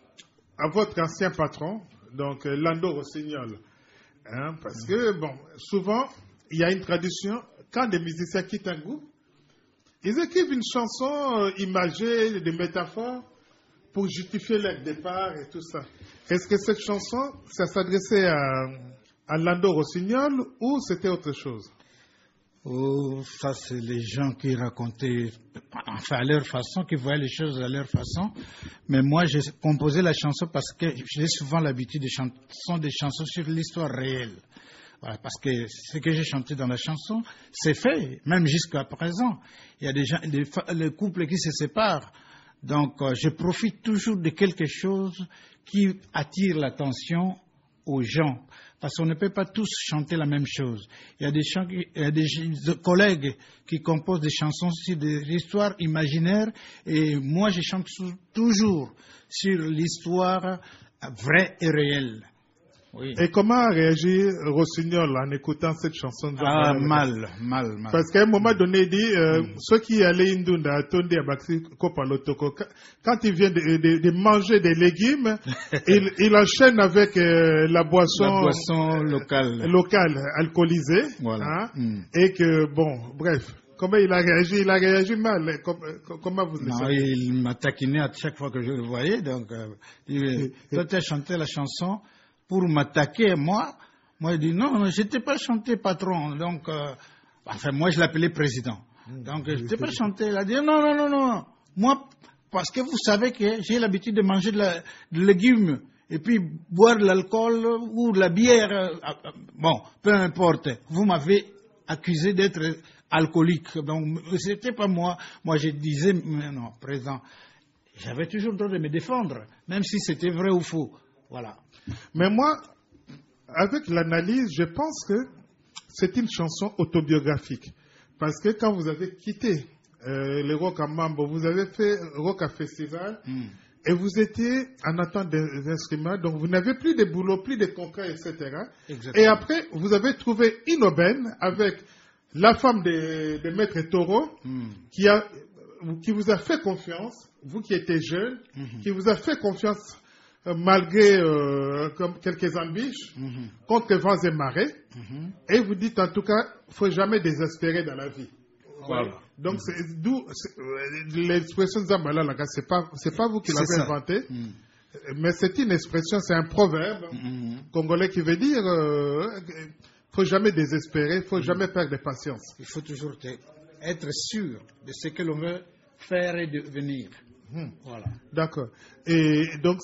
votre ancien patron, donc Lando Rossignol. Parce que, bon, souvent, il y a une tradition, quand des musiciens quittent un groupe, ils écrivent une chanson imagée, des métaphores, pour justifier leur départ et tout ça. Est-ce que cette chanson, ça s'adressait à Lando Rossignol ou c'était autre chose? Oh, ça, c'est les gens qui racontaient, enfin, à leur façon, qui voyaient les choses à leur façon. Mais moi, j'ai composé la chanson parce que j'ai souvent l'habitude de chanter des chansons sur l'histoire réelle. Voilà, parce que ce que j'ai chanté dans la chanson, c'est fait, même jusqu'à présent. Il y a des gens, les couples qui se séparent. Donc, je profite toujours de quelque chose qui attire l'attention aux gens. Parce qu'on ne peut pas tous chanter la même chose. Il y a des collègues qui composent des chansons sur des histoires imaginaires. Et moi, je chante toujours sur l'histoire vraie et réelle. Oui. Et comment a réagi Rossignol en écoutant cette chanson? Mal. Parce qu'à un moment donné, il dit ceux qui allaient Indunda, Tondi, Abaxi, Kopalotoko, quand il vient de manger des légumes, il enchaîne avec la boisson locale alcoolisée. Voilà. Et que, bon, bref. Comment il a réagi? Il a réagi mal. Comment vous le savez? Il m'a taquiné à chaque fois que je le voyais. Donc, toi, tu as chanté la chanson pour m'attaquer, moi, il dit non, je n'étais pas chanté patron. Donc, enfin, moi, je l'appelais président. Donc, je n'étais pas chanté. Il a dit non. Moi, parce que vous savez que j'ai l'habitude de manger de légumes et puis boire de l'alcool ou de la bière. Bon, peu importe. Vous m'avez accusé d'être alcoolique. Donc, ce n'était pas moi. Moi, je disais, non, président, j'avais toujours le droit de me défendre, même si c'était vrai ou faux. Voilà. Mais moi, avec l'analyse, je pense que c'est une chanson autobiographique. Parce que quand vous avez quitté le Rock à Mambo, vous avez fait Rock à Festival, et vous étiez en attente des instruments, donc vous n'avez plus de boulot, plus de concret, etc. Exactement. Et après, vous avez trouvé une aubaine avec la femme de Maître Toro, qui vous a fait confiance, vous qui étiez jeune, qui vous a fait confiance malgré quelques embûches, contre vents et marées, et vous dites en tout cas, il ne faut jamais désespérer dans la vie. Voilà. Donc, d'où l'expression Nzambala Laga, c'est pas vous qui l'avez inventée, mais c'est une expression, c'est un proverbe congolais qui veut dire il ne faut jamais désespérer, il ne faut jamais perdre de patience. Il faut toujours être sûr de ce que l'on veut faire et devenir. Voilà. D'accord. Et donc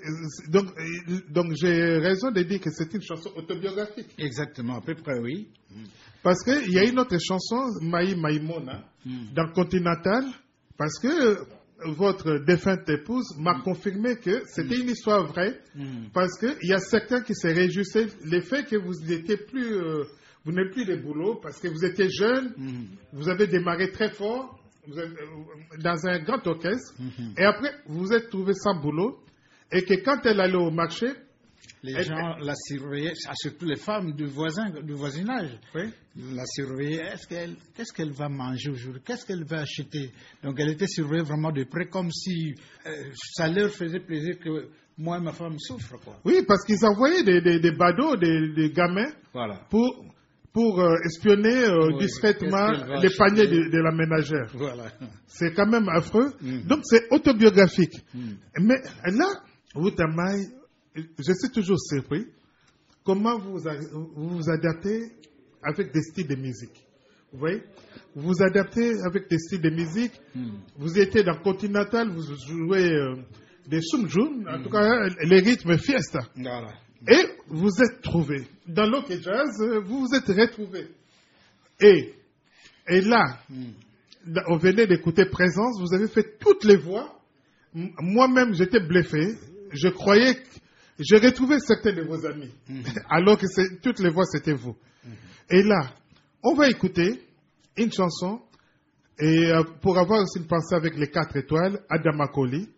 j'ai raison de dire que c'est une chanson autobiographique. Exactement, à peu près, oui. Parce qu'il y a une autre chanson, Maï Maïmona, dans Continental, parce que votre défunte épouse m'a confirmé que c'était une histoire vraie, parce qu'il y a certains qui se réjouissaient le fait que vous n'étiez plus, vous n'avez plus de boulot, parce que vous étiez jeune, vous avez démarré très fort, dans un grand orchestre, et après vous vous êtes trouvé sans boulot, et que quand elle allait au marché, Les gens la surveillaient, surtout les femmes du voisinage. Oui. La surveillaient. Qu'est-ce qu'elle va manger aujourd'hui? Qu'est-ce qu'elle va acheter? Donc elle était surveillée vraiment de près, comme si ça leur faisait plaisir que moi et ma femme souffrent, quoi. Oui, parce qu'ils envoyaient des badauds, des gamins, voilà, pour espionner discrètement les paniers de la ménagère. Voilà. C'est quand même affreux. Donc c'est autobiographique. Mais là, Wutamaï, je suis toujours surpris comment vous vous adaptez avec des styles de musique. Vous voyez, vous vous adaptez avec des styles de musique. Vous étiez dans Continental, vous jouez des sumjun, en tout cas les rythmes fiesta. Voilà. Et vous êtes trouvés. Dans l'Ok Jazz, vous vous êtes retrouvés. Et là, on venait d'écouter Présence, vous avez fait toutes les voix. Moi-même, j'étais bluffé. Je croyais que j'ai retrouvé certains de vos amis, alors que toutes les voix, c'était vous. Et là, on va écouter une chanson, et pour avoir aussi une pensée avec les 4 étoiles, Adama Koli,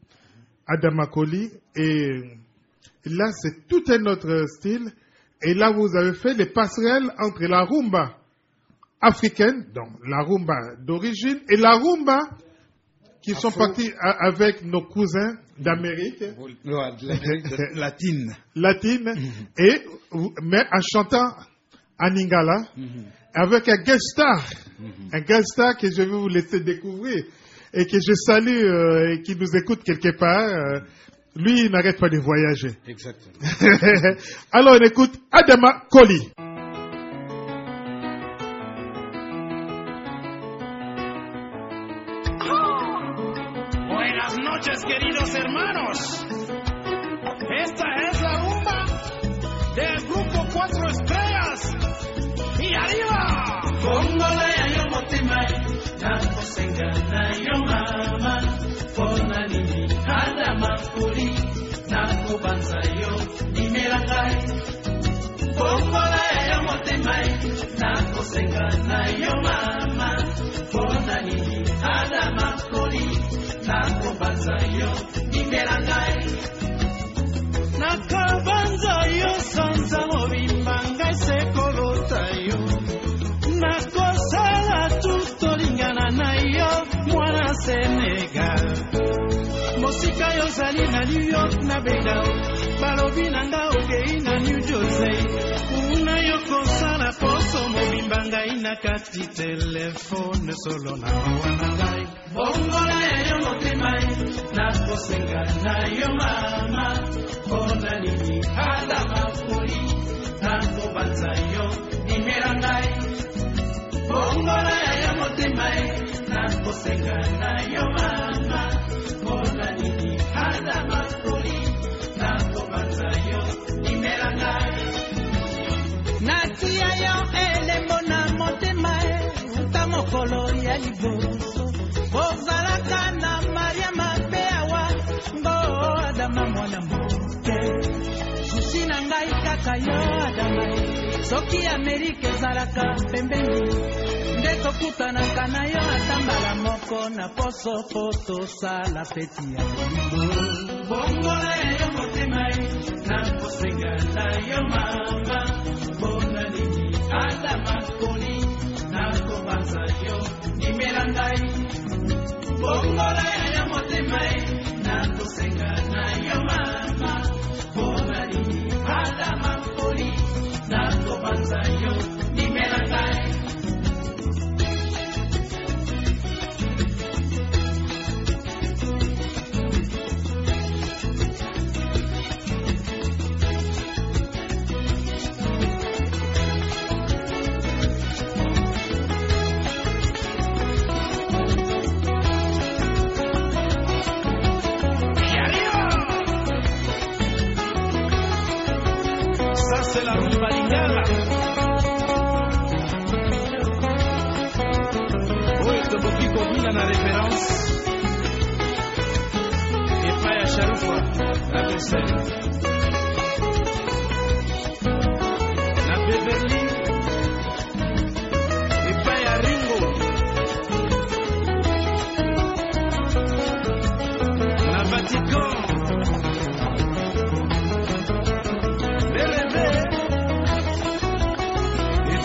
et là, c'est tout un autre style, et là, vous avez fait les passerelles entre la rumba africaine, donc la rumba d'origine, et la rumba qui sont partis avec nos cousins d'Amérique latine, mais en chantant en lingala, avec un guest star que je vais vous laisser découvrir et que je salue et qui nous écoute quelque part. Lui, il n'arrête pas de voyager. Exactement. Alors, on écoute Adama Koli. Queridos hermanos, esta es la rumba del grupo 4 estrellas y arriba. Congolaya yo motimai, nako sengana yo mama, pona nini Adama Koli, nako banza yo nimelangai. Congolaya yo motimai, nako sengana yo mama, pona nini Adama Koli. Nakabanza yo nimelangai, nakabanza yo sanza mobimbanga sekolota yo, nakosala tutolingana na yo mwana Senegal. Mosika yo zali na New York na Bedao, balobi nanga okei na New Jersey. Una yo kosala poso mobimbanga ina kati telefone solo na mawanangai. Bongola yo motimai, nakosenga na yo mama, bona nini Adama Koli, nakobanza yo nimelangai. Bongola yo motimai, nakosenga na yo mama, bona nini Adama Koli, nakobanza yo nimelangai. Natia yo elembo na motimai, utamokolo ya liboso. Bozalaka na Maria Mabeawa, ngo Adama mwana moke. Susi na ngai kaka yo Adama, soki Amerika ezalaka pembeni, nde tokutanaka na yo atambala moko na poso po tosala feti ya molingo. Bongola yo motema, nakosenga na yo mama, bona nini Adama Koli, nakobanza yo nimelangai. Bongola ya motema, nakosenga na yo mama, bona nini Adama Koli, nakobanza yo nimelangai. C'est la rumba lingala. Oui, Toboki Kobina na référence. Et Paya Charoufa, la Bruxelles. La Beverly. Et Paya Ringo. La Vatican.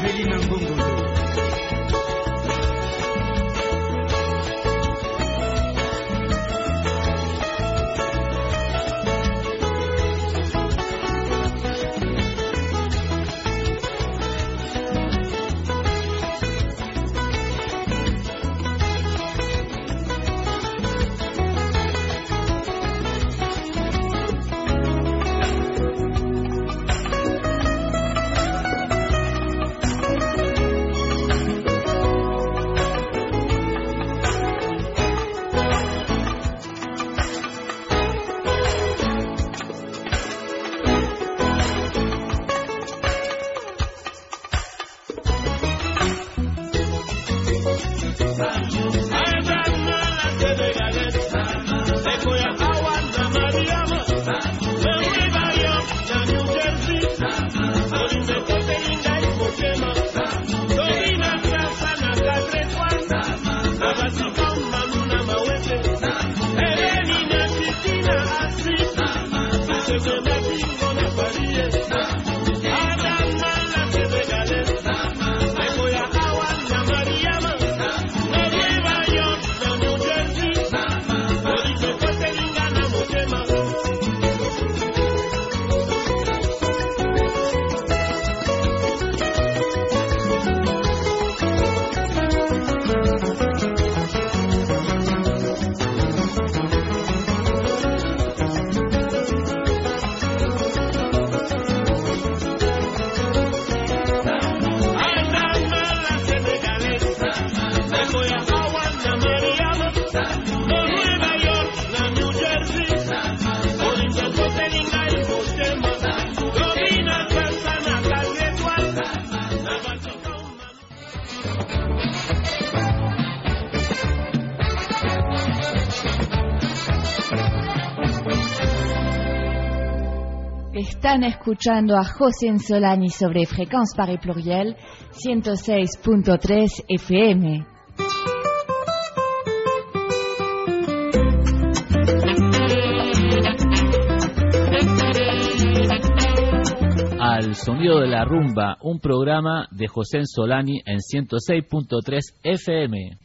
Evelina Ngongolo. Están escuchando a José Solani sobre Fréquence Paris Pluriel 106.3 FM. Al sonido de la rumba, un programa de José Solani en 106.3 FM.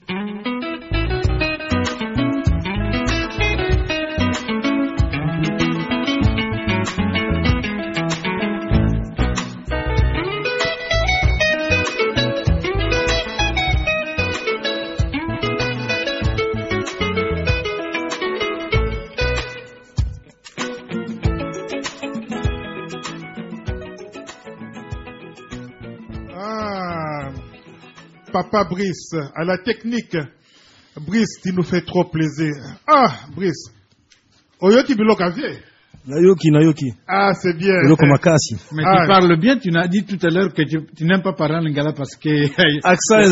Papa Brice, à la technique. Brice, tu nous fais trop plaisir. Ah, Brice. Oyoki bilok avie. Nayoki. Ah, c'est bien. Mais tu parles bien, tu n'as dit tout à l'heure que tu n'aimes pas parler en lingala parce que... Accent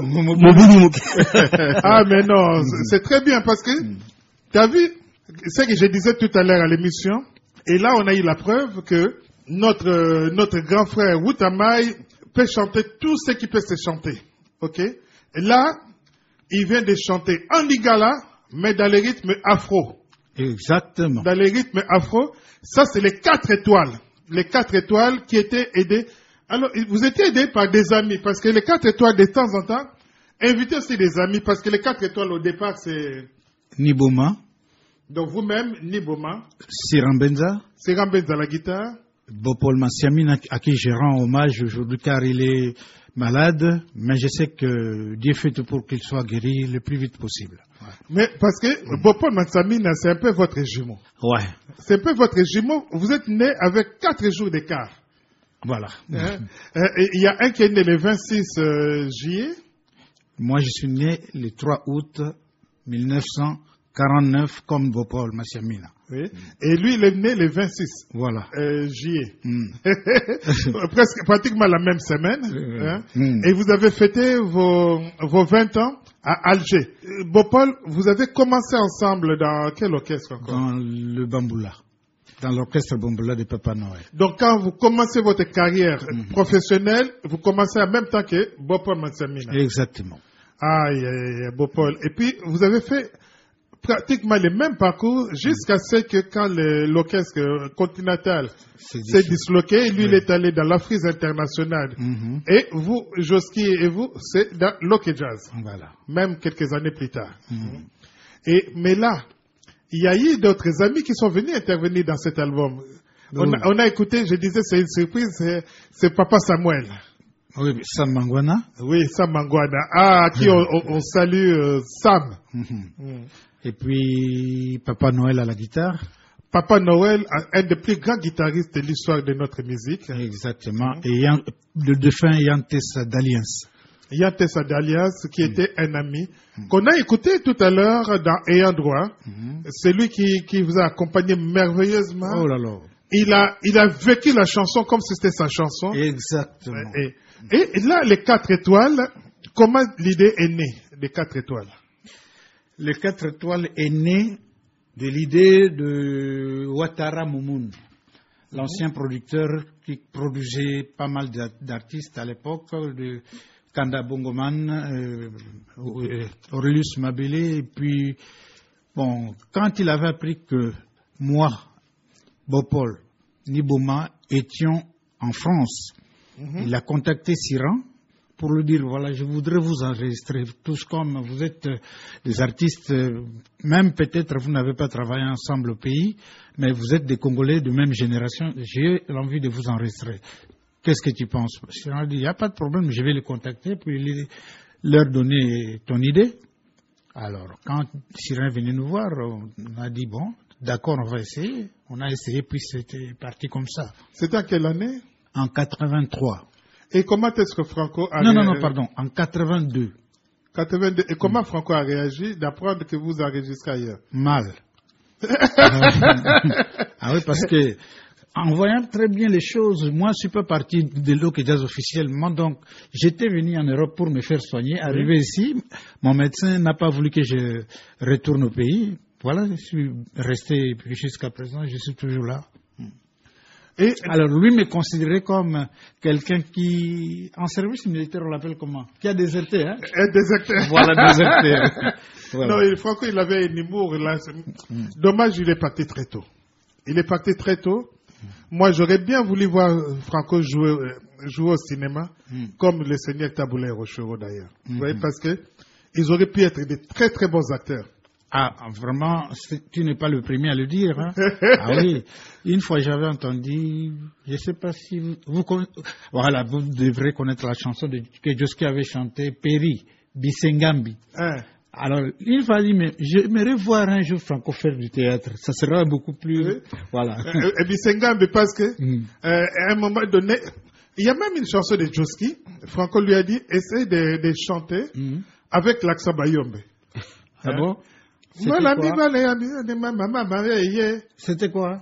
Ah, mais non, c'est très bien parce que, tu as vu, c'est ce que je disais tout à l'heure à l'émission, et là on a eu la preuve que notre grand frère Wutamai peut chanter tout ce qui peut se chanter. Ok? Et là, il vient de chanter en lingala, mais dans les rythmes afro. Exactement. Dans les rythmes afro, ça c'est les 4 étoiles. Les 4 étoiles qui étaient aidées. Alors, vous étiez aidés par des amis, parce que les 4 étoiles, de temps en temps, invitez aussi des amis, parce que les 4 étoiles au départ, c'est... Niboma. Donc vous-même, Niboma. Sirambenza. Sirambenza la guitare. Bopol Massiamine, à qui je rends hommage aujourd'hui car il est malade, mais je sais que Dieu fait tout pour qu'il soit guéri le plus vite possible. Ouais. Mais parce que Bopol Massiamine, c'est un peu votre jumeau. Ouais. C'est un peu votre jumeau. Vous êtes né avec 4 jours d'écart. Voilà. Il y a un qui est né le 26 juillet. Moi, je suis né le 3 août 1949 comme Bopol Massiamina. Oui. Et lui, il est né le 26 juillet. Presque, pratiquement la même semaine. Et vous avez fêté vos 20 ans à Alger. Bopol, vous avez commencé ensemble dans quel orchestre encore? Dans le Bamboula. Dans l'orchestre Bamboula de Papa Noël. Donc quand vous commencez votre carrière professionnelle, vous commencez en même temps que Bopol Mansamina. Exactement. Bopol. Et puis, vous avez fait pratiquement les mêmes parcours jusqu'à ce que quand l'orchestre continental s'est disloqué, lui il est allé dans la frise internationale. Et vous, Joski et vous, c'est dans l'Ok Jazz. Voilà. Même quelques années plus tard. Mais là, il y a eu d'autres amis qui sont venus intervenir dans cet album. On a écouté, je disais, c'est une surprise, c'est Papa Samuel. Oui, Sam Mangwana. Oui, Sam Mangwana. À qui on salue Sam. Et puis Papa Noël à la guitare. Papa Noël, un des plus grands guitaristes de l'histoire de notre musique. Exactement. Et le défunt Yantessa d'Alliance. Yantessa d'Alliance, qui était un ami, qu'on a écouté tout à l'heure dans Ayant droit. C'est lui qui vous a accompagné merveilleusement. Oh là là. Il a vécu la chanson comme si c'était sa chanson. Exactement. Et là, les 4 étoiles, comment l'idée est née des 4 étoiles? Les 4 étoiles est née de l'idée de Ouattara Moumoun, l'ancien producteur qui produisait pas mal d'artistes à l'époque, de Kanda Bongoman, Aurelius Mabélé. Et puis, bon, quand il avait appris que moi, Bopol, Niboma étions en France, il a contacté Siran pour lui dire, voilà, je voudrais vous enregistrer, tous comme vous êtes des artistes, même peut-être vous n'avez pas travaillé ensemble au pays, mais vous êtes des Congolais de même génération, j'ai l'envie de vous enregistrer. Qu'est-ce que tu penses? Siran a dit, il n'y a pas de problème, je vais les contacter, puis leur donner ton idée. Alors, quand Siran est venu nous voir, on a dit, bon, d'accord, on va essayer. On a essayé, puis c'était parti comme ça. C'était en quelle année? En 83. Et comment est-ce que Franco a réagi? Non, pardon, en 82. 82. Et comment Franco a réagi d'apprendre que vous enregistrez ailleurs? Mal. Ah oui, parce que, en voyant très bien les choses, moi, je ne suis pas parti de l'Ok Jazz officiellement, donc j'étais venu en Europe pour me faire soigner. Arrivé ici, mon médecin n'a pas voulu que je retourne au pays. Voilà, je suis resté jusqu'à présent, je suis toujours là. Et alors, lui me considérait comme quelqu'un qui, en service militaire, on l'appelle comment? Qui a déserté, hein? Déserté. Voilà, déserté. Voilà. Non, Franco, il avait un humour, là. Dommage, il est parti très tôt. Moi, j'aurais bien voulu voir Franco jouer au cinéma, comme le Seigneur Taboulé Rochereau, d'ailleurs. Vous voyez, parce que ils auraient pu être des très, très bons acteurs. Ah, vraiment, tu n'es pas le premier à le dire. Hein? Ah oui, une fois j'avais entendu, je ne sais pas si vous devrez connaître la chanson que Joski avait chantée, Péri, Bisengambi. Alors, une fois dit, mais j'aimerais voir un jour Franco faire du théâtre, ça sera beaucoup plus... Voilà. Bisengambi, parce que, à un moment donné, il y a même une chanson de Joski, Franco lui a dit, essaye de chanter avec l'accent Bayombe. Ah bon? C'était quoi?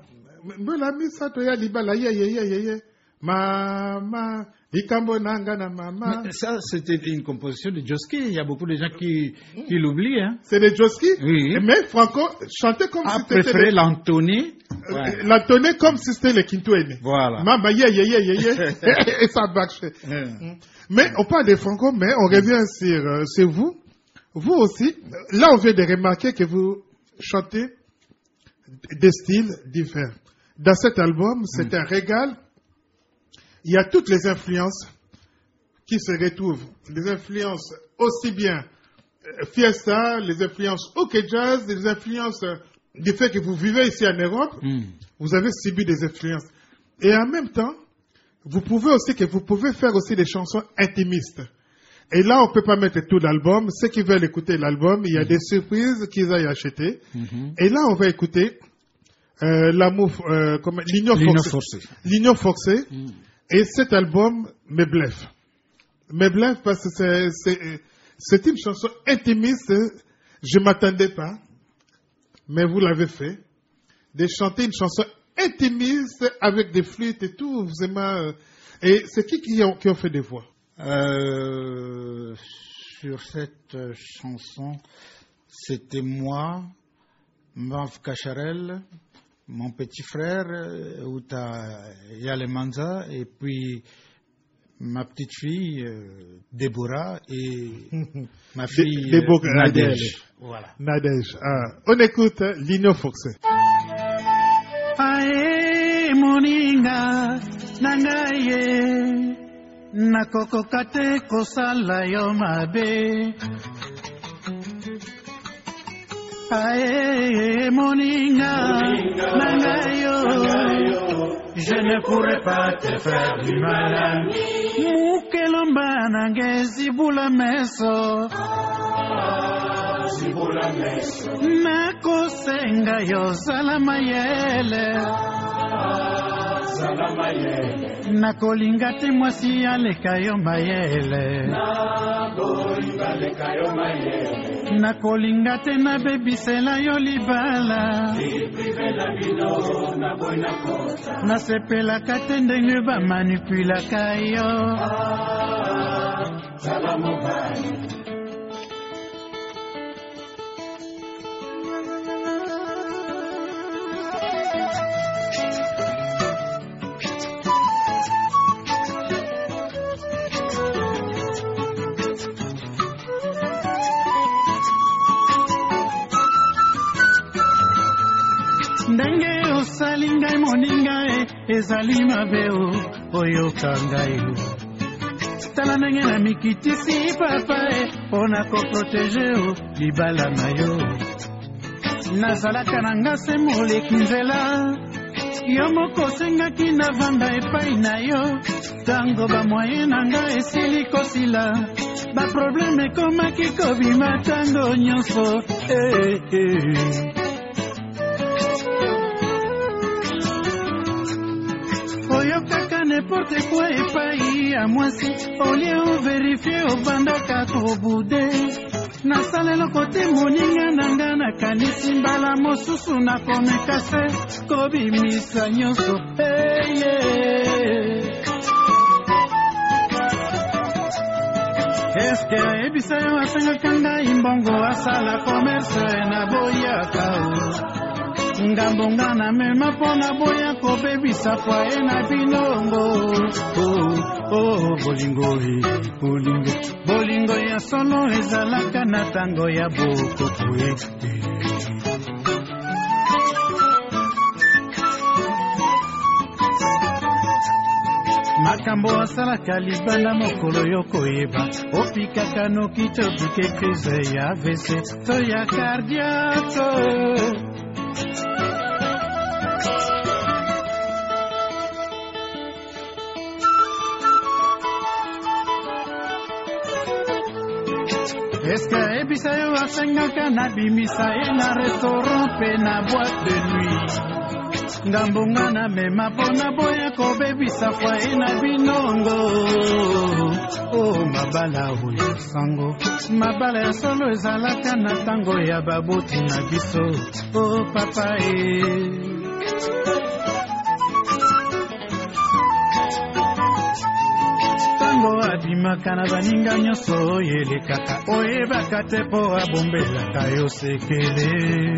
Mais ça, c'était une composition de Joski. Il y a beaucoup de gens qui l'oublient. Hein. C'est de Joski? Oui. Mais Franco chantait comme si c'était... préféré l'entonner. L'entonner comme si c'était le Kintuene. Voilà. Mama, et ça bâche. Mais on parle de Franco, mais on revient sur vous. Vous aussi, là on vient de remarquer que vous chantez des styles différents. Dans cet album, c'est un régal. Il y a toutes les influences qui se retrouvent. Les influences aussi bien Fiesta, les influences OK Jazz, les influences du fait que vous vivez ici en Europe. Vous avez subi des influences. Et en même temps, vous pouvez faire aussi des chansons intimistes. Et là, on ne peut pas mettre tout l'album. Ceux qui veulent écouter l'album, il y a des surprises qu'ils aillent acheter. Et là, on va écouter L'Union forcée. Et cet album me bluffe. Me bluffe parce que c'est une chanson intimiste. Je ne m'attendais pas. Mais vous l'avez fait. De chanter une chanson intimiste avec des flûtes et tout. Vraiment. Et c'est qui ont fait des voix? Sur cette chanson, c'était moi, Mav Kacharel, mon petit frère, Outa Yalemanza, et puis ma petite fille Déborah et ma fille Nadège. Voilà. Nadège. On écoute Lino Foxé. Ae moninga nangaye nakokokate kosala yo mabe. Ae moninga nangayo, je ne pourrais pas te faire du mal. Mukelomba nange zibula meso, nakosenga yo salamayele, nakolinga te mwasi aleka yo mayele, nakolinga te nabebisela yo libala, nasepelaka te ndenge bamanipulaka yo. Ndenge osali ngai moninga ezali mabe oyoka ngai. Tala ndenge na mikitisi papa mpona koprotege libala na yo. Nazalaka na nga se moleki nzela, yo moko osengaki navanda epai na yo. Tango bamoye na nga esili kosila, baprobleme ekomaki kobima tango nyonso. N'importe quoi epai ya mwasi olie overifie obandaka kobude. Nasalelo kote moninga nanga nakanisi mbala mosusu nakomeka se kobimisa nyonso. Eske ayebisa yo asengaka ngai mbongo asala commerce na boyaka ngambo ngana mema pona boya kobebisa fae na binongo. Bolingo bolingo ya solo ezalaka na tango ya bokokwe. Makambo asalaka libanda mokolo yo koyeba, opikaka noki tobuke krize ya AVC to ya cardiaque. Eske ebisa yo asengaka na bimisa na restaurant pe na boîte de nuit. Ngambunga na mema pona boya kobebisa kwa na binongo. Mabala huyo sango, mabala ya solo ezalaka na tango ya baboti na biso. Papa abimaka na baninga nyonso yelekaka oyebaka te po abombelaka yo sekele.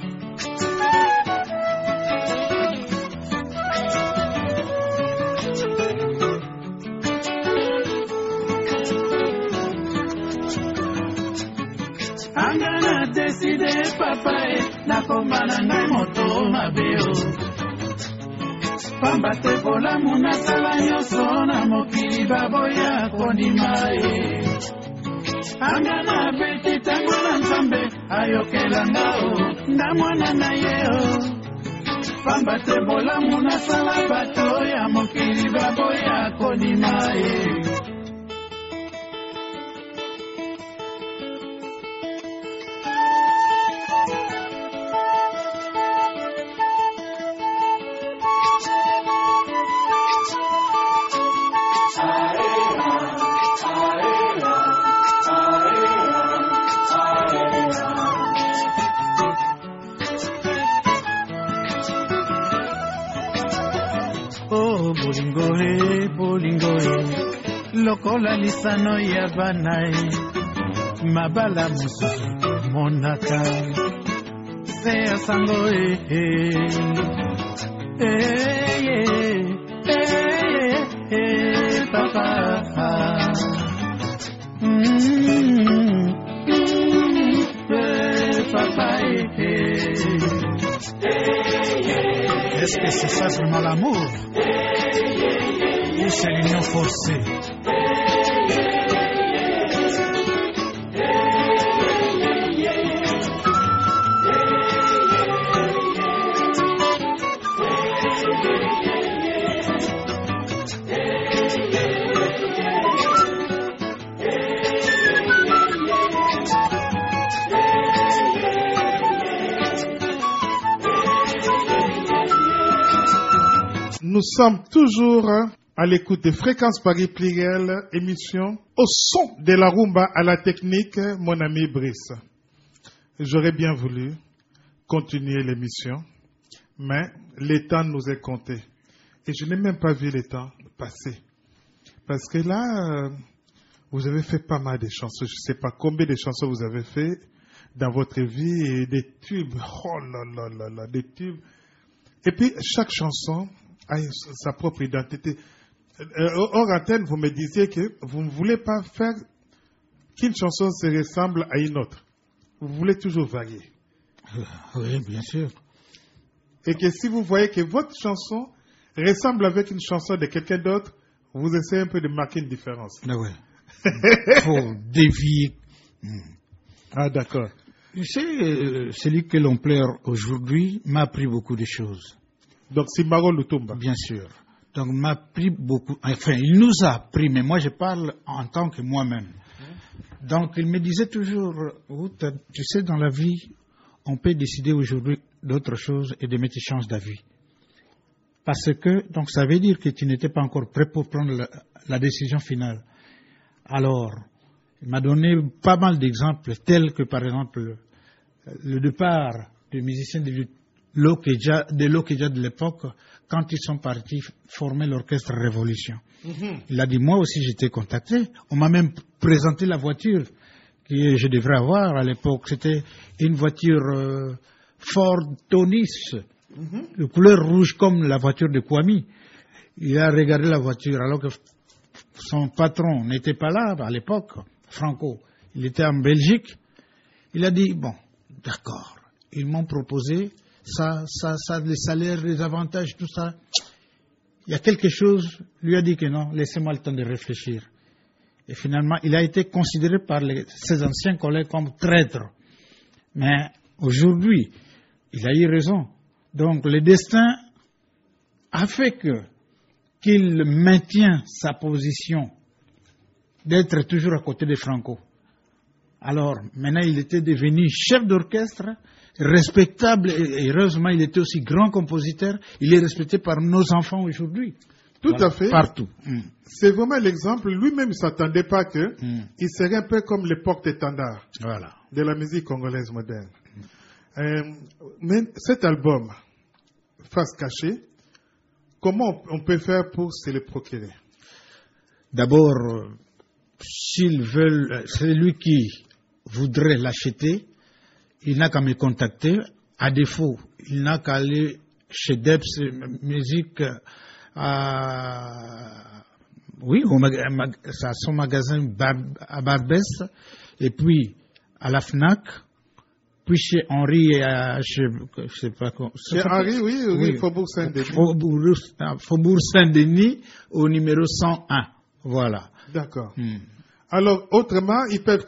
Anga na deside papa nakoma na ngai moto mabeo. Pamba te bolamu nasala nyonso na mokili baboya kondima ye. Anga na beti tango na nzambe ayokela ngao na mwana na ye. Pamba te bolamu nasala bato ya mokili baboya kondima ye. Lokola lisano ya banai mabala mususu monaka se asango papa Est-ce que c'est ça vraiment l'amour? Ou c'est l'union forcée? Nous sommes toujours à l'écoute de Fréquence Paris Pluriel, émission au son de la rumba à la technique, mon ami Brice. J'aurais bien voulu continuer l'émission, mais le temps nous est compté. Et je n'ai même pas vu le temps passer. Parce que là, vous avez fait pas mal de chansons. Je ne sais pas combien de chansons vous avez fait dans votre vie et des tubes. Oh là là là là, des tubes. Et puis, chaque chanson a sa propre identité. Hors antenne, vous me disiez que vous ne voulez pas faire qu'une chanson se ressemble à une autre. Vous voulez toujours varier. Oui, bien sûr. Et que si vous voyez que votre chanson ressemble avec une chanson de quelqu'un d'autre, vous essayez un peu de marquer une différence. Ah ouais. Il faut dévier. Ah, d'accord. Tu sais, celui que l'on pleure aujourd'hui m'a appris beaucoup de choses. Donc, c'est Maro Lutumba. Bien sûr. Donc, m'a appris beaucoup. Enfin, il nous a appris, mais moi, je parle en tant que moi-même. Donc, il me disait toujours, tu sais, dans la vie, on peut décider aujourd'hui d'autre chose et de mettre chance d'avis. Parce que, donc, ça veut dire que tu n'étais pas encore prêt pour prendre la décision finale. Alors, il m'a donné pas mal d'exemples, tels que, par exemple, le départ des musiciens de l'Okeja de l'époque, quand ils sont partis former l'orchestre Révolution. Il a dit, moi aussi j'étais contacté. On m'a même présenté la voiture que je devrais avoir à l'époque. C'était une voiture Ford Tonis, de couleur rouge comme la voiture de Kwame. Il a regardé la voiture alors que son patron n'était pas là à l'époque, Franco. Il était en Belgique. Il a dit, bon, d'accord. Ils m'ont proposé ça, les salaires, les avantages, tout ça. Il y a quelque chose, lui a dit que non, laissez-moi le temps de réfléchir. Et finalement, il a été considéré par ses anciens collègues comme traître. Mais aujourd'hui, il a eu raison. Donc le destin a fait qu'il maintient sa position d'être toujours à côté de Franco. Alors, maintenant, il était devenu chef d'orchestre, respectable, et heureusement, il était aussi grand compositeur. Il est respecté par nos enfants aujourd'hui. Tout à fait. Partout. C'est vraiment l'exemple. Lui-même ne s'attendait pas qu'il serait un peu comme les porte-étendards de la musique congolaise moderne. Mais cet album, Face cachée, comment on peut faire pour se le procurer? D'abord, s'ils veulent, celui qui voudrait l'acheter, il n'a qu'à me contacter. À défaut, il n'a qu'à aller chez Debs Musique, oui, à son magasin à Barbès, et puis à la FNAC, puis chez Henri et je sais pas quoi. Chez Henri, oui, Faubourg Saint-Denis. Faubourg Saint-Denis, au numéro 101. Voilà. D'accord. Alors, autrement, ils peuvent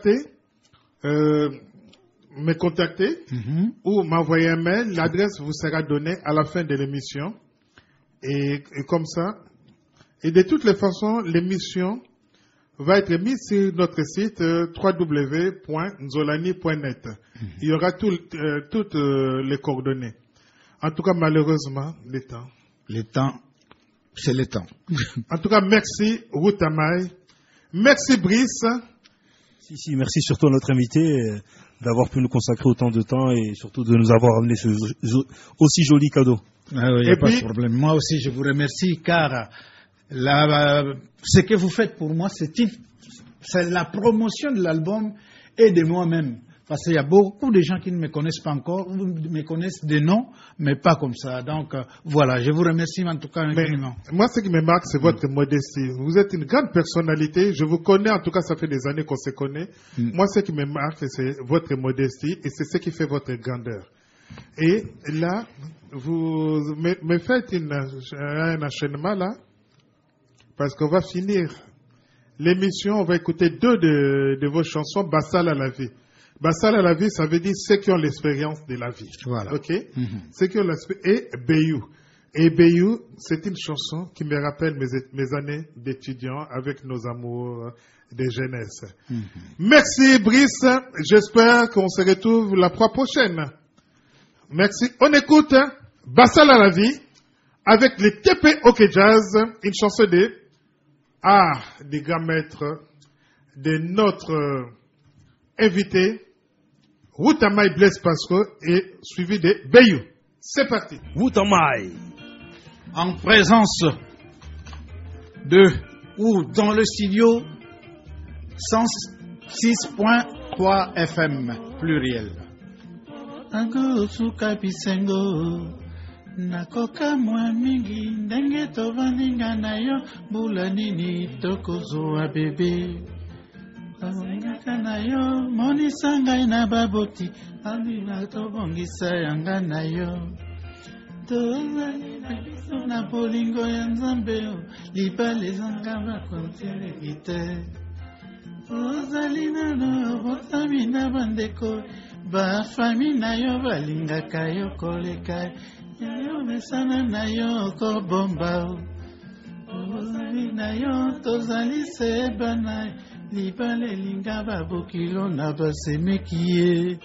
me contacter ou m'envoyer un mail. L'adresse vous sera donnée à la fin de l'émission. Et comme ça. Et de toutes les façons, l'émission va être mise sur notre site www.nzolani.net. Il y aura toutes les coordonnées. En tout cas, malheureusement, le temps, c'est le temps. En tout cas, merci Routamay. Merci Brice. Si, merci surtout à notre invité d'avoir pu nous consacrer autant de temps et surtout de nous avoir amené ce aussi joli cadeau. Ah oui, il n'y a pas de problème. Moi aussi, je vous remercie car ce que vous faites pour moi, c'est la promotion de l'album et de moi-même. Parce qu'il y a beaucoup de gens qui ne me connaissent pas encore, me connaissent des noms, mais pas comme ça. Donc voilà, je vous remercie en tout cas infiniment. Moi, ce qui me marque, c'est votre modestie. Vous êtes une grande personnalité. Je vous connais, en tout cas, ça fait des années qu'on se connaît. Moi, ce qui me marque, c'est votre modestie et c'est ce qui fait votre grandeur. Et là, vous me faites un enchaînement là, parce qu'on va finir l'émission, on va écouter 2 de vos chansons, Bassal à la vie. Bassal à la vie, ça veut dire ceux qui ont l'expérience de la vie. Voilà. Ok? Ceux qui ont l'expérience. Et Bayou. Et Bayou, c'est une chanson qui me rappelle mes années d'étudiant avec nos amours de jeunesse. Merci Brice, j'espère qu'on se retrouve la fois prochaine. Merci. On écoute Bassal à la vie avec les TP OK Jazz, une chanson des grands maîtres de notre invité, Routamay Blaise Pasco, et suivi de Bayou. C'est parti. Routamay. En présence de ou dans le studio 106.3 FM pluriel. Ango suka bisengo nakoka mwa mingi ndenge tovaninga na yo mbula nini tokozwa bebe abongaka na yo monisa ngai na baboti alina tobongisa yanga na yo tozali na biso na bolingo ya nzambe libala ezanga bakontineki te tozali nano botami na bandeko bafami na yo balingaka yo koleka yo mesana na yo kobomba tozali na yo tozali sebana libala elinga babokilo na basemeki ye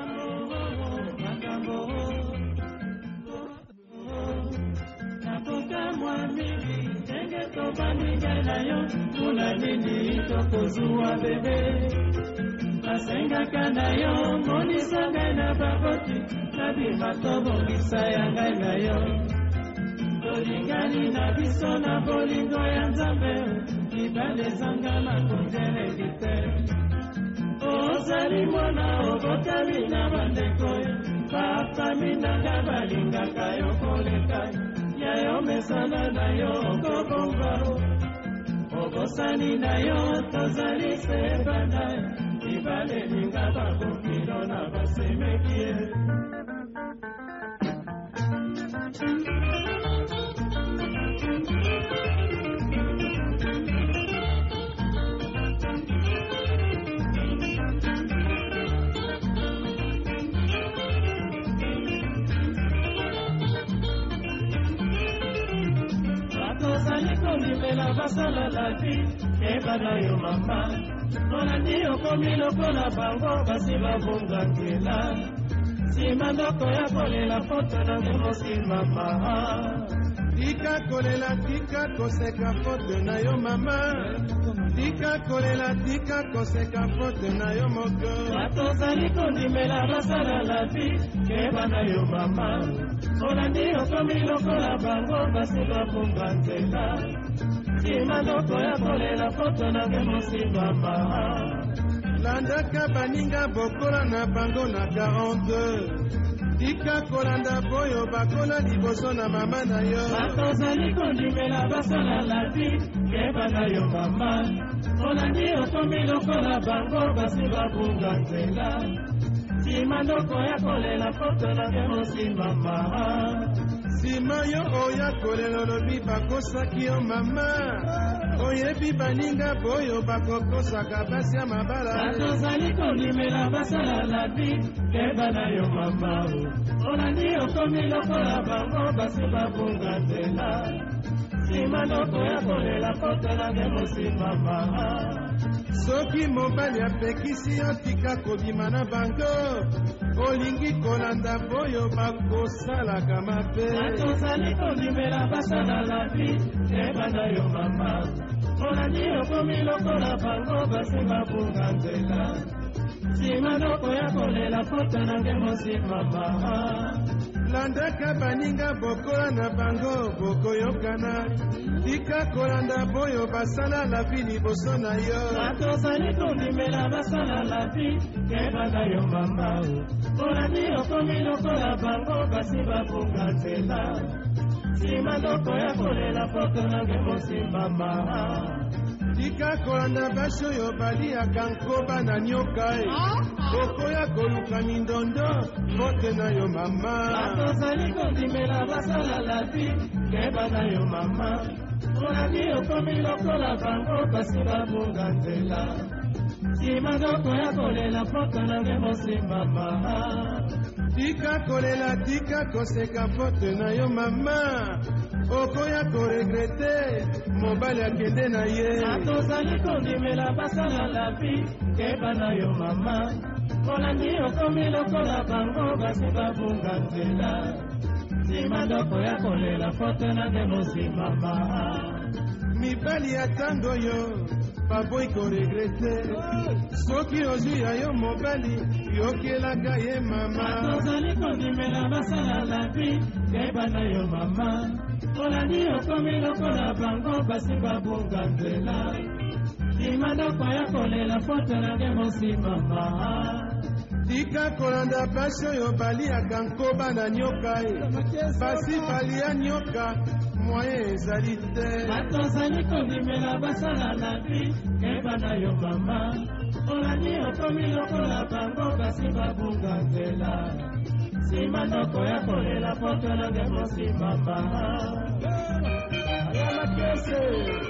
tobaninga na yo mpona nini tokozwa bebe basengaka na yo monisa ngai na baboti nabima tobongisa ya ngai na yo tolingani na biso na bolingo ya nzambe libala ezanga makonzeleli te ozali mwana obotami na bandeko bafami nanga balingaka yo koleka yayo mesana na yo okobonga obosani na yo tozali sebana libala elinga bakokilo na basemeki ye Limela basala la vie, ebana yo mama. Molandi okomi lokola bango basi babonga ngela. Sima ndoko ya kolela foto na mosi mama. Tika kolela tika koseka foto na yo mama. Tika kolela tika koseka foto na yo moko. Batozali kondimela basala la vie, ebana yo mama. Molandi okomi lokola bango basi babonga ngela. Simanoko ya kolela foto na gemosi mama. Landaka baninga bokola na bango na 40. Tika kolanda boyo bakola liboso na mama na yo. Batozali kondimela basala la vie, kebana yo mama. Olandi okomi lokola bango basi babunga nzela. Simanoko ya kolela foto na gemosi mama. Sima yo oya kolela lobi bakosaki yo mama. Oyebi baninga boyo bakokosaka basi ya mabala. Batozali kondimela basala la vie, kebana yo mama. Olandi okomi lokola bango basi babunga nzela. Simanoko ya kolela foto na gemosi mama. Soki mobali apekisi yo tika kobima na bango, olingi kolanda boyo bakosalaka mabe. Batozali kondimela basala la vie, ebana yo mama. Olandi okomi lokola bango basi babunga nzela. Simanoko ya kolela foto na gemosi mama. Landaka baninga bokola na bango bokoyokana. Tika kolanda boyo basala la vie liboso na yo. Batozali kondimela basala la vie, kebana yo mama. Olandi okomi lokola bango basi babunga nzela. Simanoko ya kolela foto na gemosi mama. tika kolanda basi oyo baliaka nkoba na nyoka e okoya koluka mindondo mbote na yo mama tozali kondimela basala labi keba na yo mama olandi okomi lokola bango basi babunga nzela nsima ndoko ya kolela foto nange mosimama tika kolela tika koseka foto na yo mama okoya koregrete mobali akende na ye tozali kondimela basala labi keba na yo mama olandi okomi lokola bango basi babunga nzela nsima ndoko ya kolela foto nange mosimama mibali ya tango yo baboyi koregrete soki ozwi ya yo mobali yokelaka ye mama tozali kondimela basala labi keba na yo mama olandi okomi lokola bango basi babunga nzela nsima ndoko ya kolela foto nange mosimama tika kolanda basi oyo baliaka nkoba na nyoka e basi balia nyoka moye ezali te tozali kondimela basala labi keba na yo mama olandi okomi lokola bango basi babunga nzela nsima ndoko ya kolela foto nange mosimama ayamakese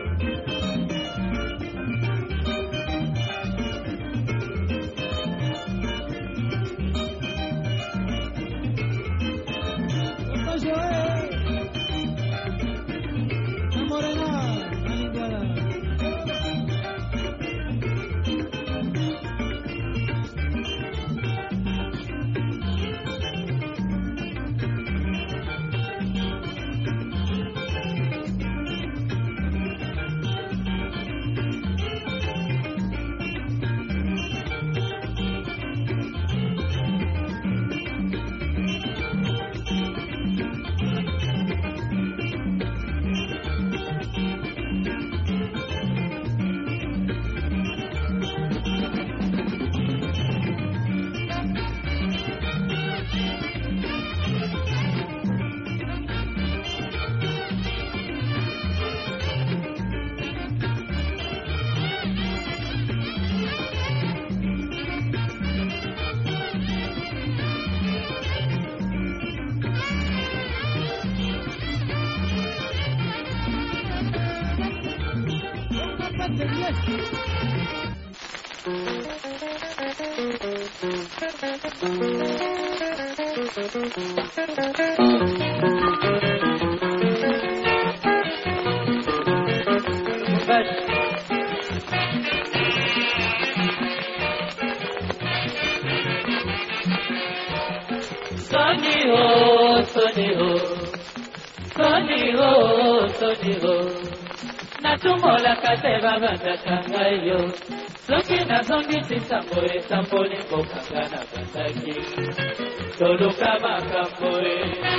natumolaka te babandaka ngai yo soki nazongisi nsambo esamboli mbokanga na bandaki toluka makambo e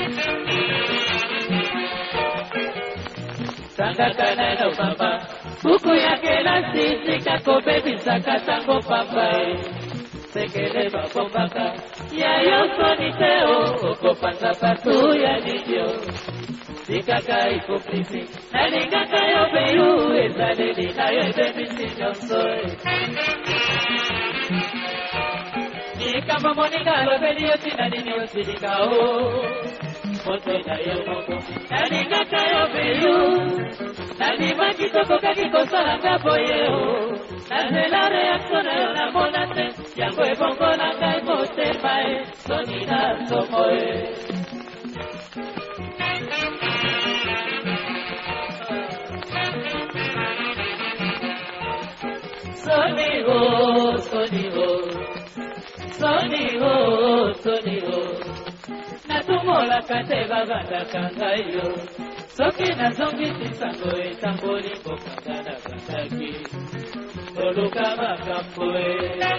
tangaka nano mama buku ya kelasi tika kobebisaka tango pamba e sekele babombaka ya yosoni te o okopanza patu ya nibio ikaka hipokrizi nalingaka yo beyu ezaleli na yo ebebisi nyonso likambo moninga alobeli yo tina nini osilika o moto na yo moko nalingaka yo beyu nandima kitoko kaki kosalanga boye o nazela reaktio na yo namona te yango ebongola ngai motema e soni na somo e Soniho, soniho, soniho, soniho. Natumolaka te babandaka ngai yo soki nazongisi nsango etamboli mbokanga na bandaki toluka makambo e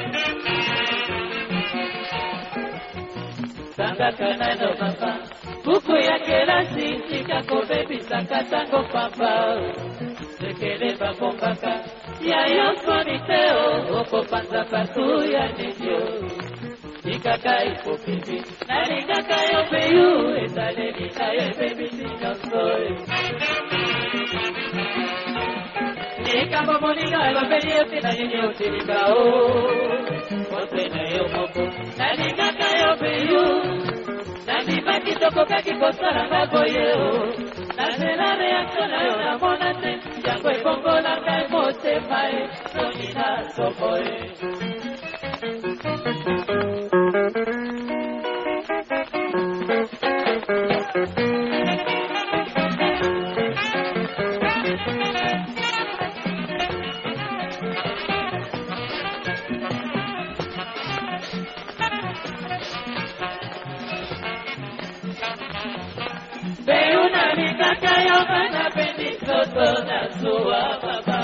tangaka nano mama buku ya kelasi tika kobebisaka tango pamba sekele babombaka ya yosoni te o okopanza patu ya nibio ikaka hipokrizi nalingaka yo beyu ezaleli na yo ebebisi nyonso likambo moninga elobeli yo te na nini otilinga o mote na yo moko nalingaka yo beyu nandimaki tokokaki kosalanga boye o nazela reaktio na yo namona te yango ekongolanga motema e soni na soko e Kayomana bendisoto na suwa baba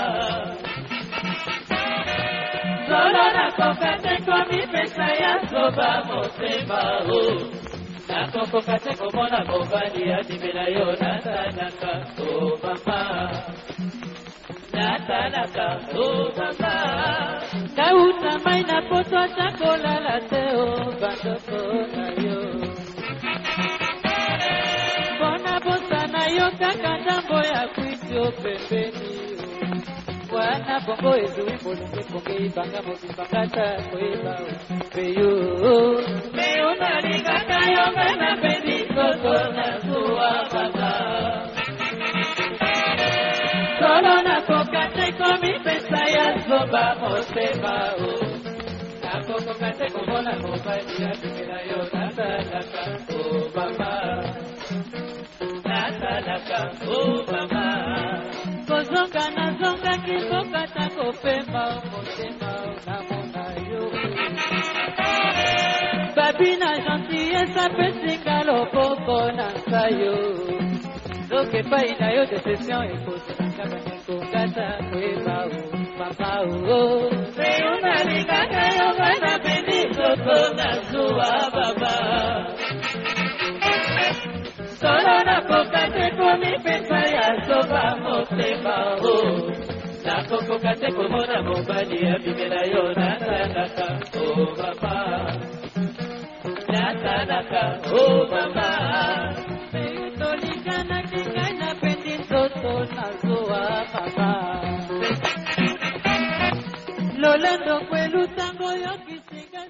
Solo na kokate komi pesa ya soba motema o Na kokate komona mobali ya dimela yo natanaka o mama Natanaka o mama Kauta mai na poto chakola la teo bandoko na yo yo kaka ndambo ya kwitio pembeni wana bongo ezui bolenge bonge ibanga mokipakata koyeba peyo peyo nalingaka yo mena pedi soto na zuwa mama solo nakoka te komi pesa ya zoba motema o nakokoka te komona mobali ya bimela yo natalaka o mama natalaka o mama kozonga nazonga kisokata kopemba motema namona yo babina gentillesse apesinga loboko na nsayo zoke pai na yo deception ekozelanga banekongata koyeba o mama o peyo nalingaka yo bana peni soko na zuwa baba solo nakoka te komi pesa ya soba motema o nakokoka te komona mobali ya bimela yo natanaka o mama natanaka o mama peyo tolikanaki ngai napendi nzoto nazuwa mama lolendo kwelutango yokisinga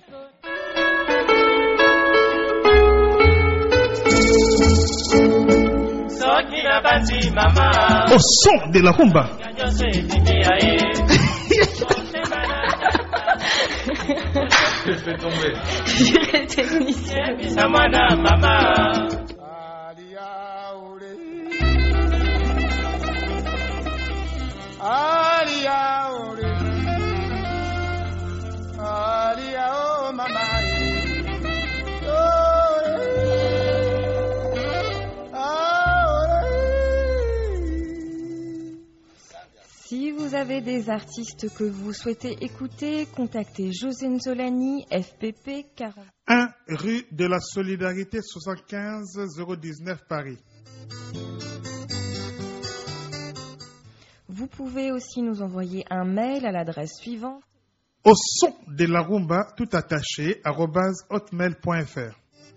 Au son de la rumba. Fais tomber. J'irai technicien. Si vous avez des artistes que vous souhaitez écouter, contactez José Nzolani, FPP 40. 1 rue de la Solidarité 75 019 Paris. Vous pouvez aussi nous envoyer un mail à l'adresse suivante. Au son de la rumba, tout attaché, @hotmail.fr.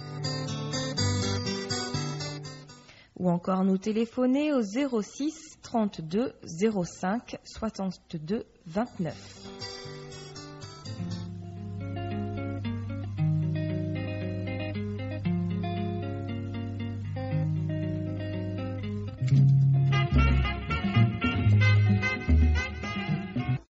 Ou encore nous téléphoner au 06 32 05 62 29.